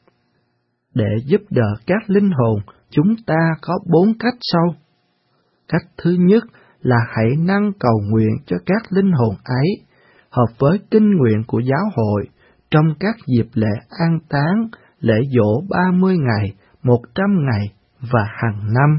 Để giúp đỡ các linh hồn, chúng ta có 4 cách sau. Cách thứ nhất là hãy năng cầu nguyện cho các linh hồn ấy, hợp với kinh nguyện của giáo hội, trong các dịp lễ an táng, lễ giỗ 30 ngày, 100 ngày và hàng năm.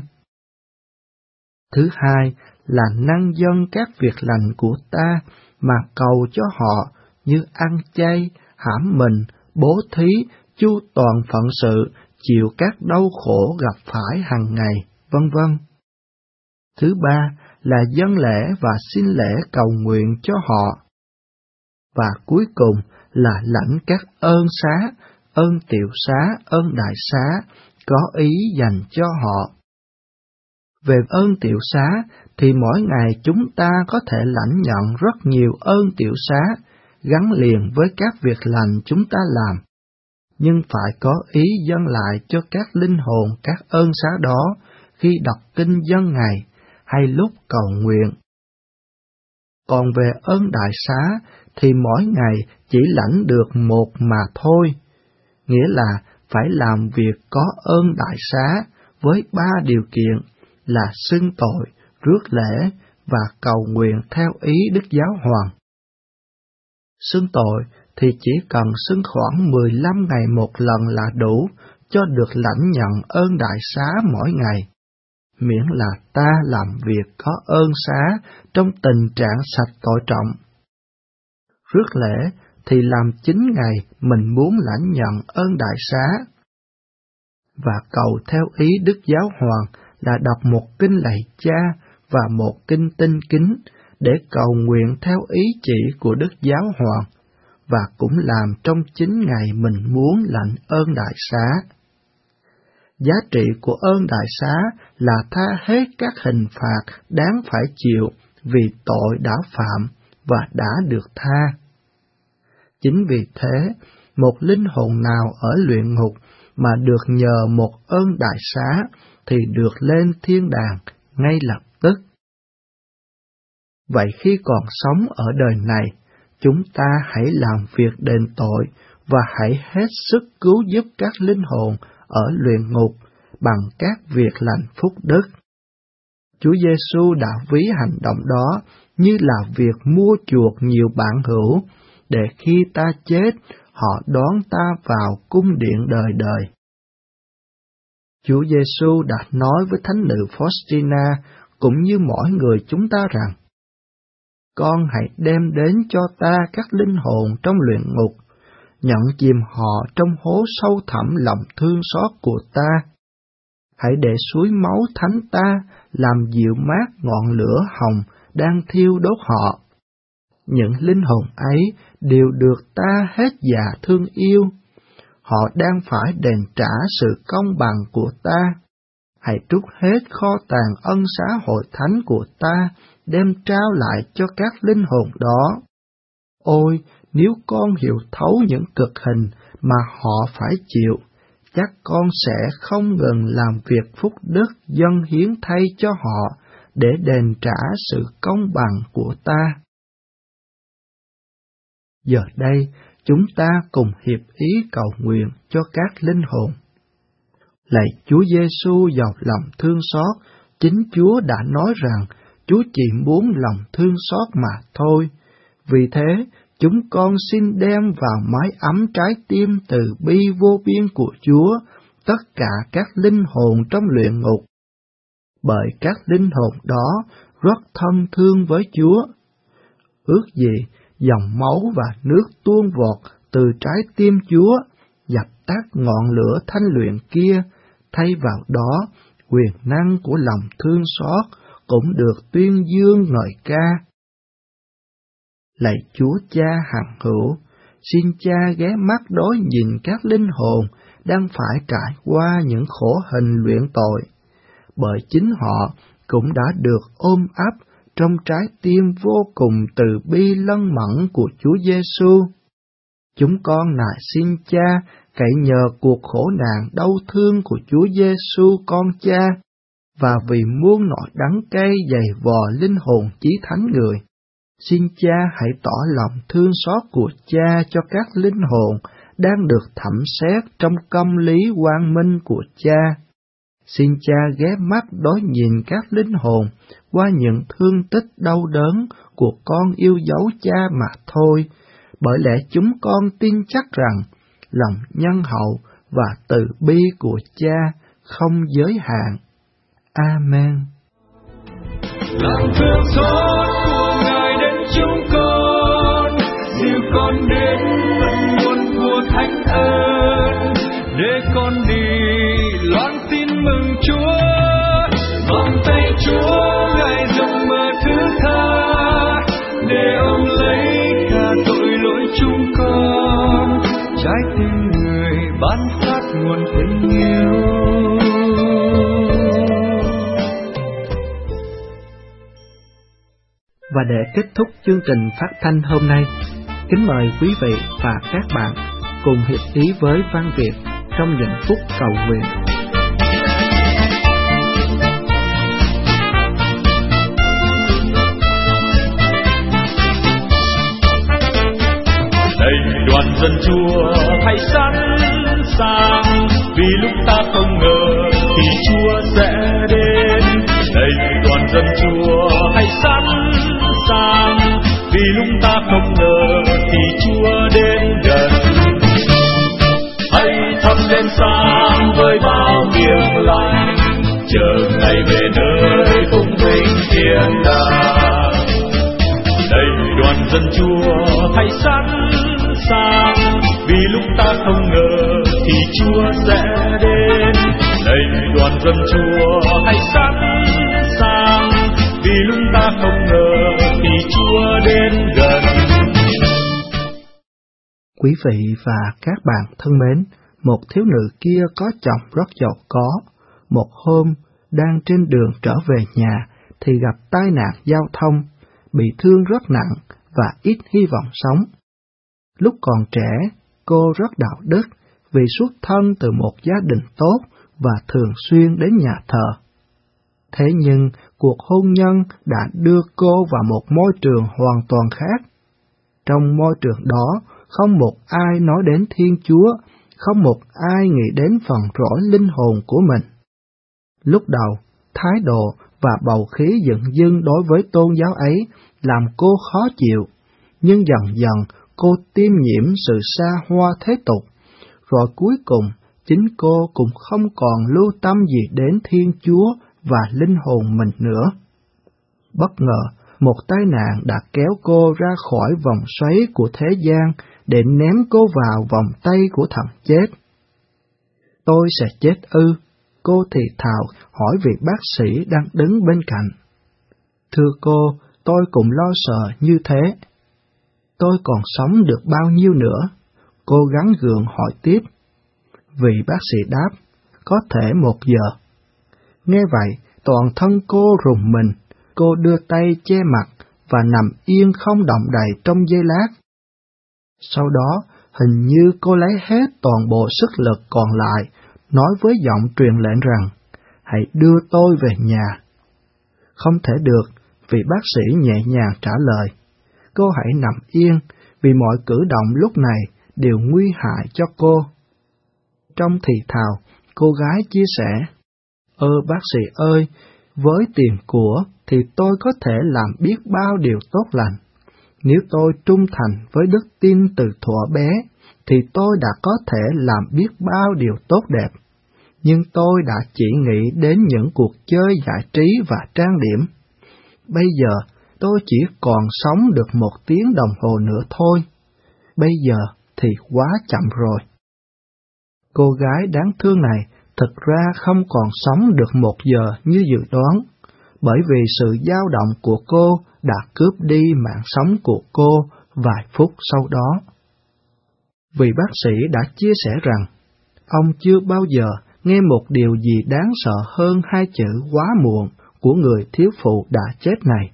Thứ hai là năng dâng các việc lành của ta mà cầu cho họ như ăn chay, hãm mình, bố thí, chu toàn phận sự, chịu các đau khổ gặp phải hàng ngày, vân vân. Thứ ba là dâng lễ và xin lễ cầu nguyện cho họ. Và cuối cùng là lãnh các ơn xá, ơn tiểu xá, ơn đại xá, có ý dành cho họ. Về ơn tiểu xá thì mỗi ngày chúng ta có thể lãnh nhận rất nhiều ơn tiểu xá, gắn liền với các việc lành chúng ta làm, nhưng phải có ý dâng lại cho các linh hồn các ơn xá đó khi đọc kinh dâng ngày hay lúc cầu nguyện. Còn về ơn đại xá thì mỗi ngày chỉ lãnh được một mà thôi, nghĩa là phải làm việc có ơn đại xá với 3 điều kiện là xưng tội, rước lễ và cầu nguyện theo ý Đức Giáo Hoàng. Xưng tội thì chỉ cần xưng khoảng 15 ngày một lần là đủ cho được lãnh nhận ơn đại xá mỗi ngày, miễn là ta làm việc có ơn xá trong tình trạng sạch tội trọng. Rước lễ thì làm 9 ngày mình muốn lãnh nhận ơn đại xá. Và cầu theo ý Đức Giáo Hoàng là đọc một kinh lạy Cha và một kinh tinh kính để cầu nguyện theo ý chỉ của Đức Giáo Hoàng, và cũng làm trong 9 ngày mình muốn lãnh ơn đại xá. Giá trị của ơn đại xá là tha hết các hình phạt đáng phải chịu vì tội đã phạm và đã được tha. Chính vì thế, một linh hồn nào ở luyện ngục mà được nhờ một ơn đại xá thì được lên thiên đàng ngay lập tức. Vậy khi còn sống ở đời này, chúng ta hãy làm việc đền tội và hãy hết sức cứu giúp các linh hồn ở luyện ngục bằng các việc lành phúc đức. Chúa Giêsu đã ví hành động đó như là việc mua chuộc nhiều bạn hữu, để khi ta chết, họ đón ta vào cung điện đời đời. Chúa Giêsu đã nói với thánh nữ Faustina cũng như mỗi người chúng ta rằng: Con hãy đem đến cho ta các linh hồn trong luyện ngục, nhận chìm họ trong hố sâu thẳm lòng thương xót của ta. Hãy để suối máu thánh ta làm dịu mát ngọn lửa hồng đang thiêu đốt họ. Những linh hồn ấy đều được ta hết già thương yêu. Họ đang phải đền trả sự công bằng của ta. Hãy trút hết kho tàng ân xá hội thánh của ta, đem trao lại cho các linh hồn đó. Ôi, nếu con hiểu thấu những cực hình mà họ phải chịu, chắc con sẽ không ngừng làm việc phúc đức dâng hiến thay cho họ để đền trả sự công bằng của ta. Giờ đây, chúng ta cùng hiệp ý cầu nguyện cho các linh hồn. Lạy Chúa Giêsu giàu lòng thương xót, chính Chúa đã nói rằng Chúa chỉ muốn lòng thương xót mà thôi. Vì thế, chúng con xin đem vào mái ấm trái tim từ bi vô biên của Chúa tất cả các linh hồn trong luyện ngục. Bởi các linh hồn đó rất thân thương với Chúa. Ước gì dòng máu và nước tuôn vọt từ trái tim Chúa dập tắt ngọn lửa thanh luyện kia, thay vào đó quyền năng của lòng thương xót cũng được tuyên dương ngợi ca. Lạy Chúa Cha hằng hữu, xin Cha ghé mắt đối nhìn các linh hồn đang phải trải qua những khổ hình luyện tội, bởi chính họ cũng đã được ôm ấp trong trái tim vô cùng từ bi lân mẫn của Chúa Giêsu. Chúng con nài xin Cha cậy nhờ cuộc khổ nạn đau thương của Chúa Giêsu con Cha, và vì muôn nỗi đắng cay dày vò linh hồn chí thánh người, xin Cha hãy tỏ lòng thương xót của Cha cho các linh hồn đang được thẩm xét trong công lý quang minh của Cha. Xin Cha ghé mắt đối nhìn các linh hồn qua những thương tích đau đớn của con yêu dấu Cha mà thôi, Bởi lẽ chúng con tin chắc rằng lòng nhân hậu và từ bi của Cha không giới hạn. Amen. Lòng thương xót của Ngài đến chúng con, dìu con đến tận nguồn của thánh ơn, để con đi loan tin mừng Chúa. Vòng tay Chúa Ngài rộng mở thứ tha, để ôm lấy cả tội lỗi chúng con. Trái tim người ban phát nguồn tình yêu. Và để kết thúc chương trình phát thanh hôm nay, kính mời quý vị và các bạn cùng hiệp ý với Văn Việt trong những phút cầu nguyện. Đây đoàn dân Chúa thay sẵn sàng, vì lúc ta không ngờ thì Chúa sẽ đến. Đây đoàn dân Chúa thay sẵn sàng, vì lúc ta không ngờ thì Chúa đến gần. Hãy thắp đèn sáng với bao tiếng lành, chờ ngày về nơi phụng vinh thiên đàng. Đây đoàn dân Chúa thay sẵn sàng, vì lúc ta không ngờ thì Chúa sẽ đến. Đây đoàn dân Chúa thay sẵn sàng, vì lúc ta không ngờ thì Chúa đến gần. Quý vị và các bạn thân mến, một thiếu nữ kia có chồng rất giàu có. Một hôm, đang trên đường trở về nhà thì gặp tai nạn giao thông, bị thương rất nặng và ít hy vọng sống. Lúc còn trẻ, cô rất đạo đức vì xuất thân từ một gia đình tốt và thường xuyên đến nhà thờ. Thế nhưng, cuộc hôn nhân đã đưa cô vào một môi trường hoàn toàn khác. Trong môi trường đó, không một ai nói đến Thiên Chúa, không một ai nghĩ đến phần rỗi linh hồn của mình. Lúc đầu, thái độ và bầu khí dửng dưng đối với tôn giáo ấy làm cô khó chịu, nhưng dần dần cô tiêm nhiễm sự xa hoa thế tục, rồi cuối cùng chính cô cũng không còn lưu tâm gì đến Thiên Chúa và linh hồn mình nữa. Bất ngờ, một tai nạn đã kéo cô ra khỏi vòng xoáy của thế gian để ném cô vào vòng tay của thằng chết. Tôi sẽ chết ư? Cô thì thào hỏi vị bác sĩ đang đứng bên cạnh. Thưa cô, tôi cũng lo sợ như thế. Tôi còn sống được bao nhiêu nữa? Cô gắng gượng hỏi tiếp. Vị bác sĩ đáp, có thể 1 giờ. Nghe vậy, toàn thân cô rùng mình, cô đưa tay che mặt và nằm yên không động đậy trong giây lát. Sau đó, hình như cô lấy hết toàn bộ sức lực còn lại, nói với giọng truyền lệnh rằng, hãy đưa tôi về nhà. Không thể được, vị bác sĩ nhẹ nhàng trả lời. Cô hãy nằm yên, vì mọi cử động lúc này đều nguy hại cho cô. Trong thì thào, cô gái chia sẻ, bác sĩ ơi, với tiền của thì tôi có thể làm biết bao điều tốt lành. Nếu tôi trung thành với đức tin từ thuở bé, thì tôi đã có thể làm biết bao điều tốt đẹp. Nhưng tôi đã chỉ nghĩ đến những cuộc chơi giải trí và trang điểm. Bây giờ, tôi chỉ còn sống được 1 tiếng đồng hồ nữa thôi. Bây giờ thì quá chậm rồi. Cô gái đáng thương này thực ra không còn sống được 1 giờ như dự đoán, bởi vì sự dao động của cô đã cướp đi mạng sống của cô vài phút sau đó. Vị bác sĩ đã chia sẻ rằng, ông chưa bao giờ nghe một điều gì đáng sợ hơn 2 chữ quá muộn của người thiếu phụ đã chết này.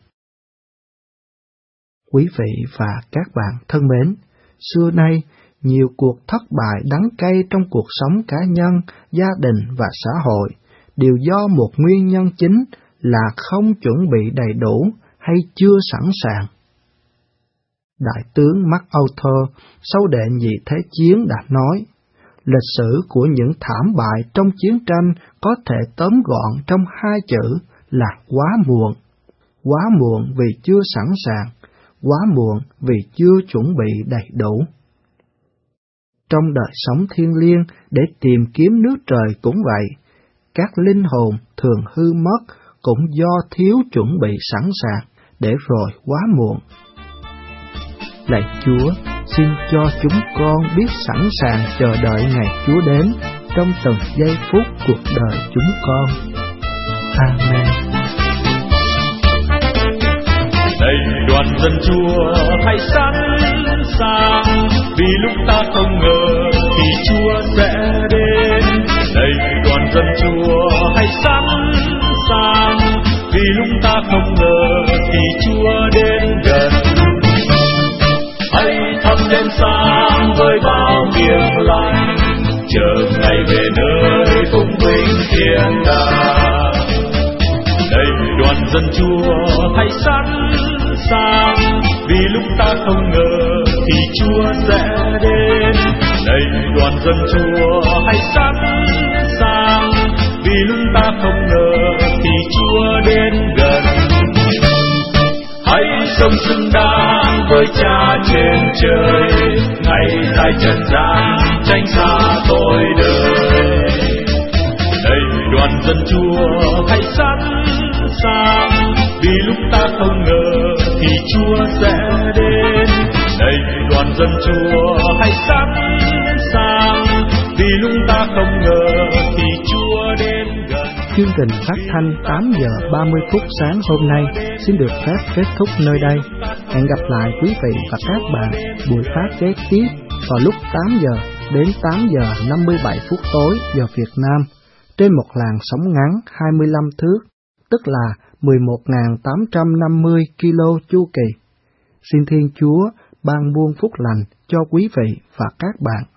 Quý vị và các bạn thân mến, xưa nay, nhiều cuộc thất bại đắng cay trong cuộc sống cá nhân, gia đình và xã hội đều do một nguyên nhân chính là không chuẩn bị đầy đủ hay chưa sẵn sàng. Đại tướng MacArthur sau đệ nhị thế chiến đã nói, lịch sử của những thảm bại trong chiến tranh có thể tóm gọn trong 2 chữ là quá muộn. Quá muộn vì chưa sẵn sàng, quá muộn vì chưa chuẩn bị đầy đủ. Trong đời sống thiêng liêng để tìm kiếm nước trời cũng vậy, các linh hồn thường hư mất cũng do thiếu chuẩn bị sẵn sàng để rồi quá muộn. Lạy Chúa, xin cho chúng con biết sẵn sàng chờ đợi ngày Chúa đến trong từng giây phút cuộc đời chúng con. Amen. Này đoàn dân Chúa hãy sẵn sàng, vì lúc ta không ngờ thì Chúa sẽ đến. Này đoàn dân Chúa hãy sẵn sàng, vì lúc ta không ngờ thì Chúa đến gần. Hãy thắp đèn sáng với bao miệng lành, chờ ngày về nơi phúc vinh thiên đàng. Này đoàn dân Chúa hãy sẵn sàng, vì lúc ta không ngờ thì Chúa sẽ đến. Này đoàn dân Chúa hãy sẵn sàng, vì lúc ta không ngờ thì Chúa đến gần. Hãy sống xứng đáng với Cha trên trời, ngày dài trần gian tránh xa tội đời. Này đoàn dân Chúa hãy sẵn sàng, vì lúc ta không ngờ thì Chúa sẽ đến. Này đoàn dân Chúa hãy sẵn sàng, vì lúc ta không ngờ thì Chúa đến gần. Chương trình phát thanh 8 giờ 30 phút sáng hôm nay xin được phép kết thúc nơi đây. Hẹn gặp lại quý vị và các bạn buổi phát kế tiếp vào lúc 8 giờ đến 8 giờ 57 phút tối giờ Việt Nam trên một làn sóng ngắn 25 thước, tức là 11.850 kilo chu kỳ. Xin Thiên Chúa ban muôn phúc lành cho quý vị và các bạn.